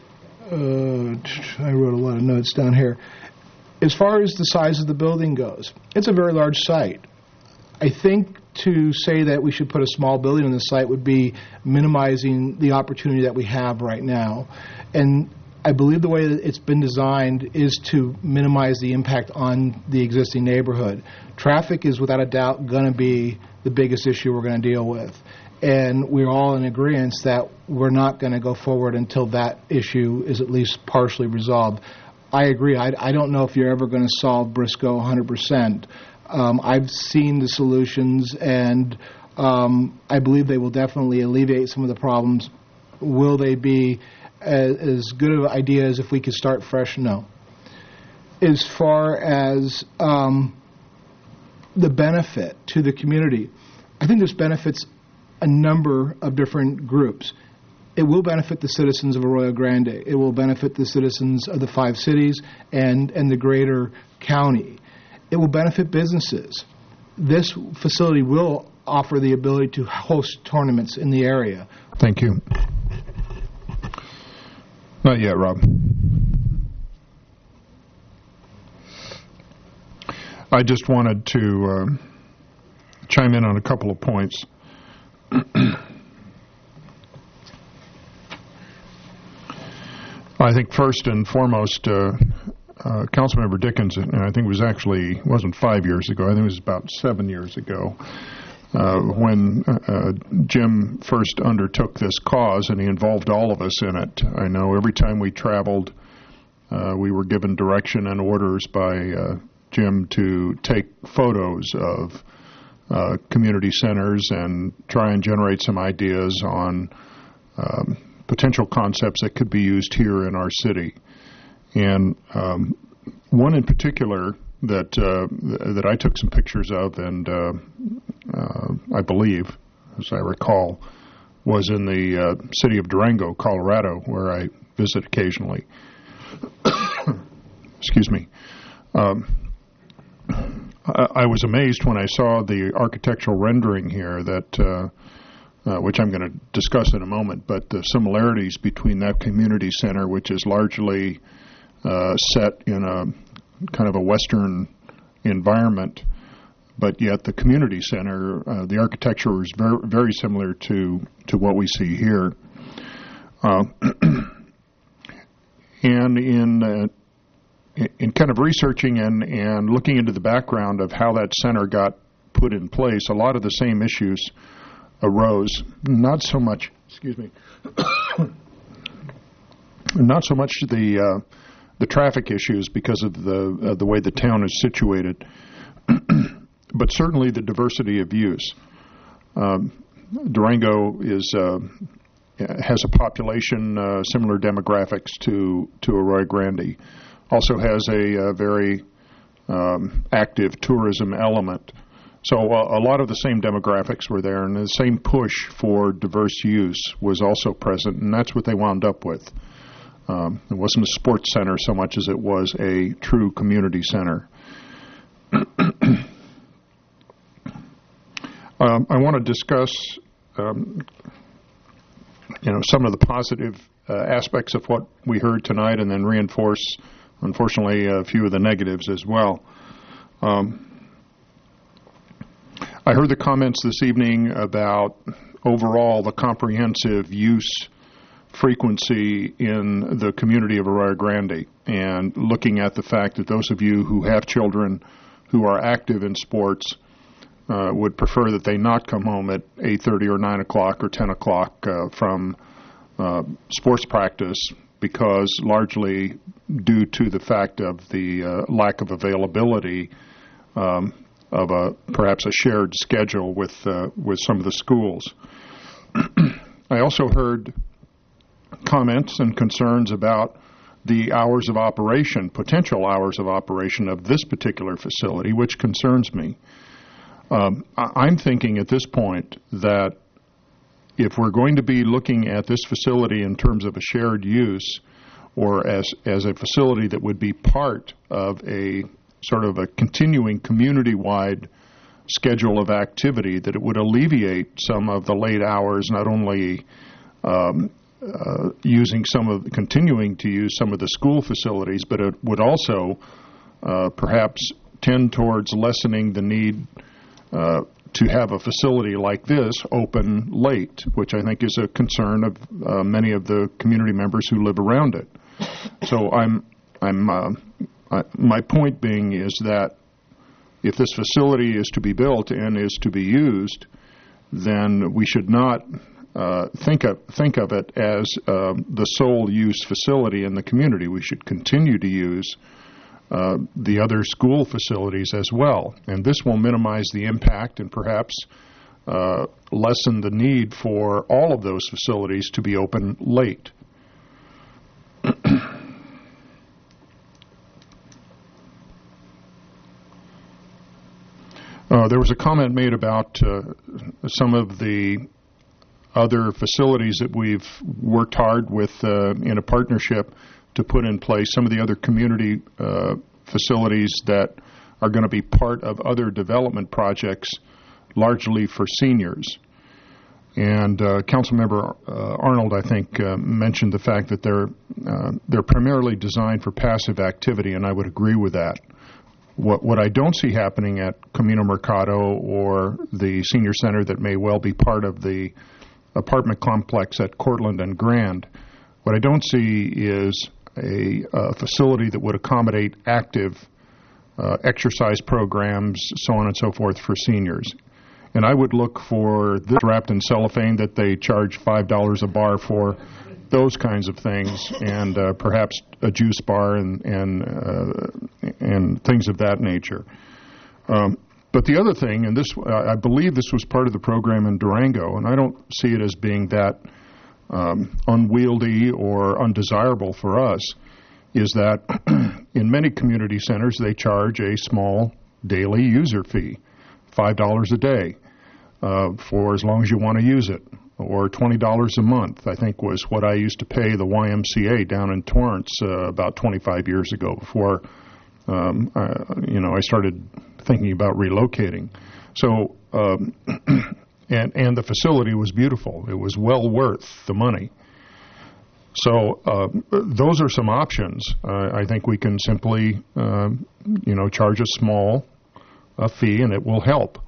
I wrote a lot of notes down here. As far as the size of the building goes, it's a very large site. I think to say that we should put a small building on the site would be minimizing the opportunity that we have right now. And I believe the way that it's been designed is to minimize the impact on the existing neighborhood. Traffic is without a doubt going to be the biggest issue we're going to deal with. And we're all in agreement that we're not going to go forward until that issue is at least partially resolved. I agree. I don't know if you're ever going to solve Briscoe 100%. I've seen the solutions, and I believe they will definitely alleviate some of the problems. Will they be as good of an idea as if we could start fresh? No. As far as the benefit to the community, I think this benefits a number of different groups. it will benefit the citizens of Arroyo Grande. It will benefit the citizens of the 5 cities and the greater county. It will benefit businesses. This facility will offer the ability to host tournaments in the area. Thank you. Not yet, Rob. I just wanted to chime in on a couple of points. I think first and foremost, Councilmember Dickens, and I think it wasn't 5 years ago, I think it was about 7 years ago, when Jim first undertook this cause, and he involved all of us in it. I know every time we traveled, we were given direction and orders by Jim to take photos of community centers and try and generate some ideas on potential concepts that could be used here in our city. And one in particular that I took some pictures of, and I believe, as I recall, was in the city of Durango, Colorado, where I visit occasionally. Excuse me. I was amazed when I saw the architectural rendering here that which I'm going to discuss in a moment, but the similarities between that community center, which is largely set in a kind of a Western environment, but yet the community center, the architecture is very, very similar to what we see here. And in kind of researching and looking into the background of how that center got put in place, a lot of the same issues arose. Not so much, not so much the traffic issues because of the way the town is situated, but certainly the diversity of use. Durango has a population similar demographics to Arroyo Grande. Also has a very active tourism element. So a lot of the same demographics were there, and the same push for diverse use was also present, and that's what they wound up with. It wasn't a sports center so much as it was a true community center. I want to discuss, some of the positive aspects of what we heard tonight, and then reinforce, unfortunately, a few of the negatives as well. I heard the comments this evening about overall the comprehensive use frequency in the community of Arroyo Grande, and looking at the fact that those of you who have children who are active in sports would prefer that they not come home at 8:30 or 9 o'clock or 10 o'clock from sports practice, because largely due to the fact of the lack of availability of perhaps a shared schedule with some of the schools. I also heard comments and concerns about the hours of operation, potential hours of operation of this particular facility, which concerns me. I'm thinking at this point that if we're going to be looking at this facility in terms of a shared use, or as a facility that would be part of a sort of a continuing community-wide schedule of activity, that it would alleviate some of the late hours, not only continuing to use some of the school facilities, but it would also perhaps tend towards lessening the need to have a facility like this open late, which I think is a concern of many of the community members who live around it. So my point being is that if this facility is to be built and is to be used, then we should not think of it as the sole use facility in the community. We should continue to use the other school facilities as well. And this will minimize the impact and perhaps lessen the need for all of those facilities to be open late. There was a comment made about some of the other facilities that we've worked hard with in a partnership to put in place, some of the other community facilities that are going to be part of other development projects, largely for seniors. And Councilmember Arnold, I think, mentioned the fact that they're primarily designed for passive activity, and I would agree with that. What I don't see happening at Camino Mercado or the senior center that may well be part of the apartment complex at Cortland and Grand, what I don't see is a facility that would accommodate active exercise programs, so on and so forth, for seniors. And I would look for this wrapped in cellophane that they charge $5 a bar for, those kinds of things, and perhaps a juice bar and things of that nature. But the other thing, and this, I believe this was part of the program in Durango, and I don't see it as being that unwieldy or undesirable for us, is that in many community centers they charge a small daily user fee, $5 a day for as long as you want to use it, or $20 a month, I think was what I used to pay the YMCA down in Torrance about 25 years ago before I started thinking about relocating. So, and the facility was beautiful. It was well worth the money. So those are some options. I think we can simply, charge a small fee, and it will help.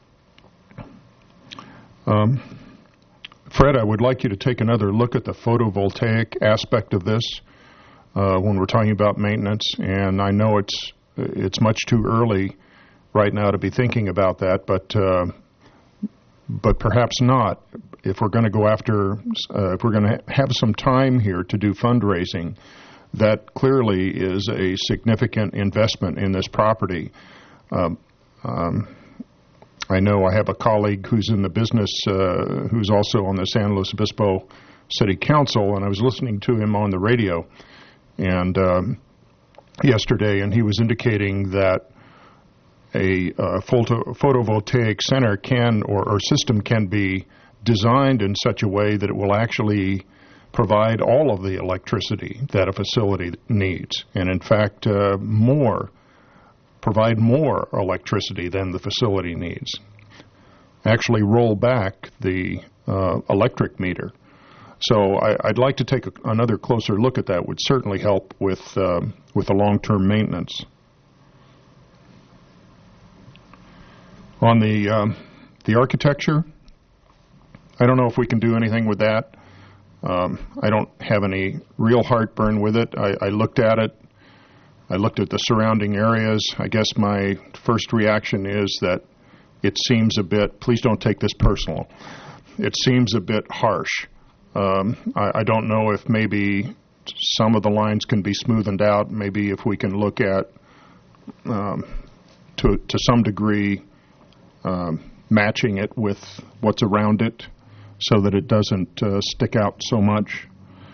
Fred, I would like you to take another look at the photovoltaic aspect of this when we're talking about maintenance. And I know it's much too early right now to be thinking about that, but perhaps not. If we're going to go after, if we're going to have some time here to do fundraising, that clearly is a significant investment in this property. I know I have a colleague who's in the business, who's also on the San Luis Obispo City Council, and I was listening to him on the radio and yesterday, and he was indicating that a photovoltaic center or system can be designed in such a way that it will actually provide all of the electricity that a facility needs, and in fact provide more electricity than the facility needs. Actually roll back the electric meter. So I'd like to take another closer look at that. Would certainly help with the long-term maintenance. On the architecture, I don't know if we can do anything with that. I don't have any real heartburn with it. I looked at it. I looked at the surrounding areas. I guess my first reaction is that it seems a bit, please don't take this personal, it seems a bit harsh. I don't know if maybe some of the lines can be smoothened out. Maybe if we can look at, to some degree, matching it with what's around it so that it doesn't stick out so much.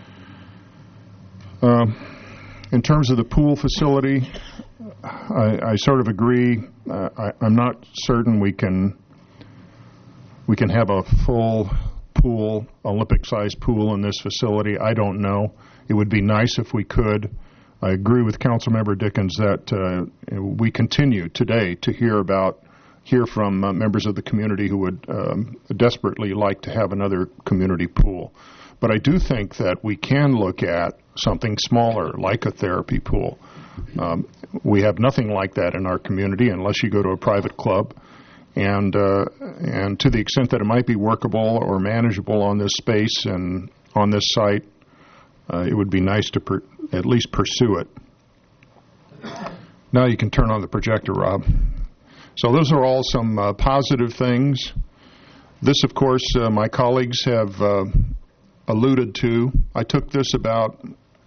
In terms of the pool facility, I sort of agree. I'm not certain we can have a full pool, Olympic-sized pool in this facility. I don't know. It would be nice if we could. I agree with Councilmember Dickens that we continue today to hear from members of the community who would desperately like to have another community pool. But I do think that we can look at something smaller, like a therapy pool. We have nothing like that in our community unless you go to a private club. And to the extent that it might be workable or manageable on this space and on this site, it would be nice to at least pursue it. Now you can turn on the projector, Rob. So those are all some positive things. This, of course, my colleagues have alluded to. I took this about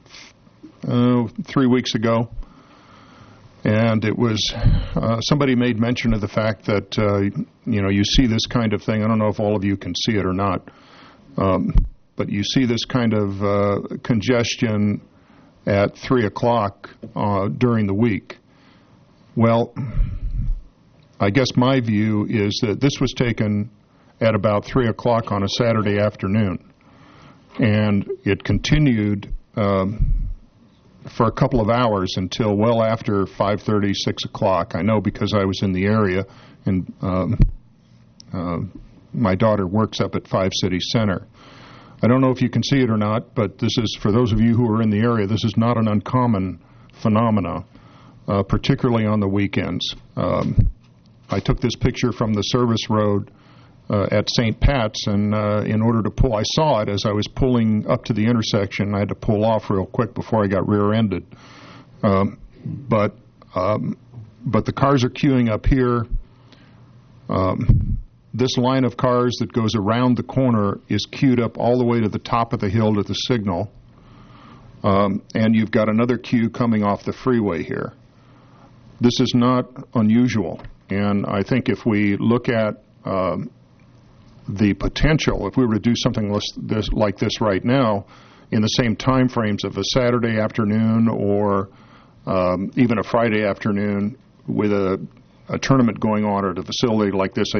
3 weeks ago, and it was somebody made mention of the fact that you see this kind of thing. I don't know if all of you can see it or not, but you see this kind of congestion at 3 o'clock during the week. Well, I guess my view is that this was taken at about 3 o'clock on a Saturday afternoon. And it continued for a couple of hours until well after 5:30, 6 o'clock. I know because I was in the area, and my daughter works up at Five City Center. I don't know if you can see it or not, but this is, for those of you who are in the area, this is not an uncommon phenomena, particularly on the weekends. I took this picture from the service road at St. Pat's, and in order to pull, I saw it as I was pulling up to the intersection. I had to pull off real quick before I got rear-ended. But the cars are queuing up here. This line of cars that goes around the corner is queued up all the way to the top of the hill to the signal. And you've got another queue coming off the freeway here. This is not unusual. And I think if we look at the potential, if we were to do something like this right now, in the same time frames of a Saturday afternoon or even a Friday afternoon with a tournament going on at a facility like this,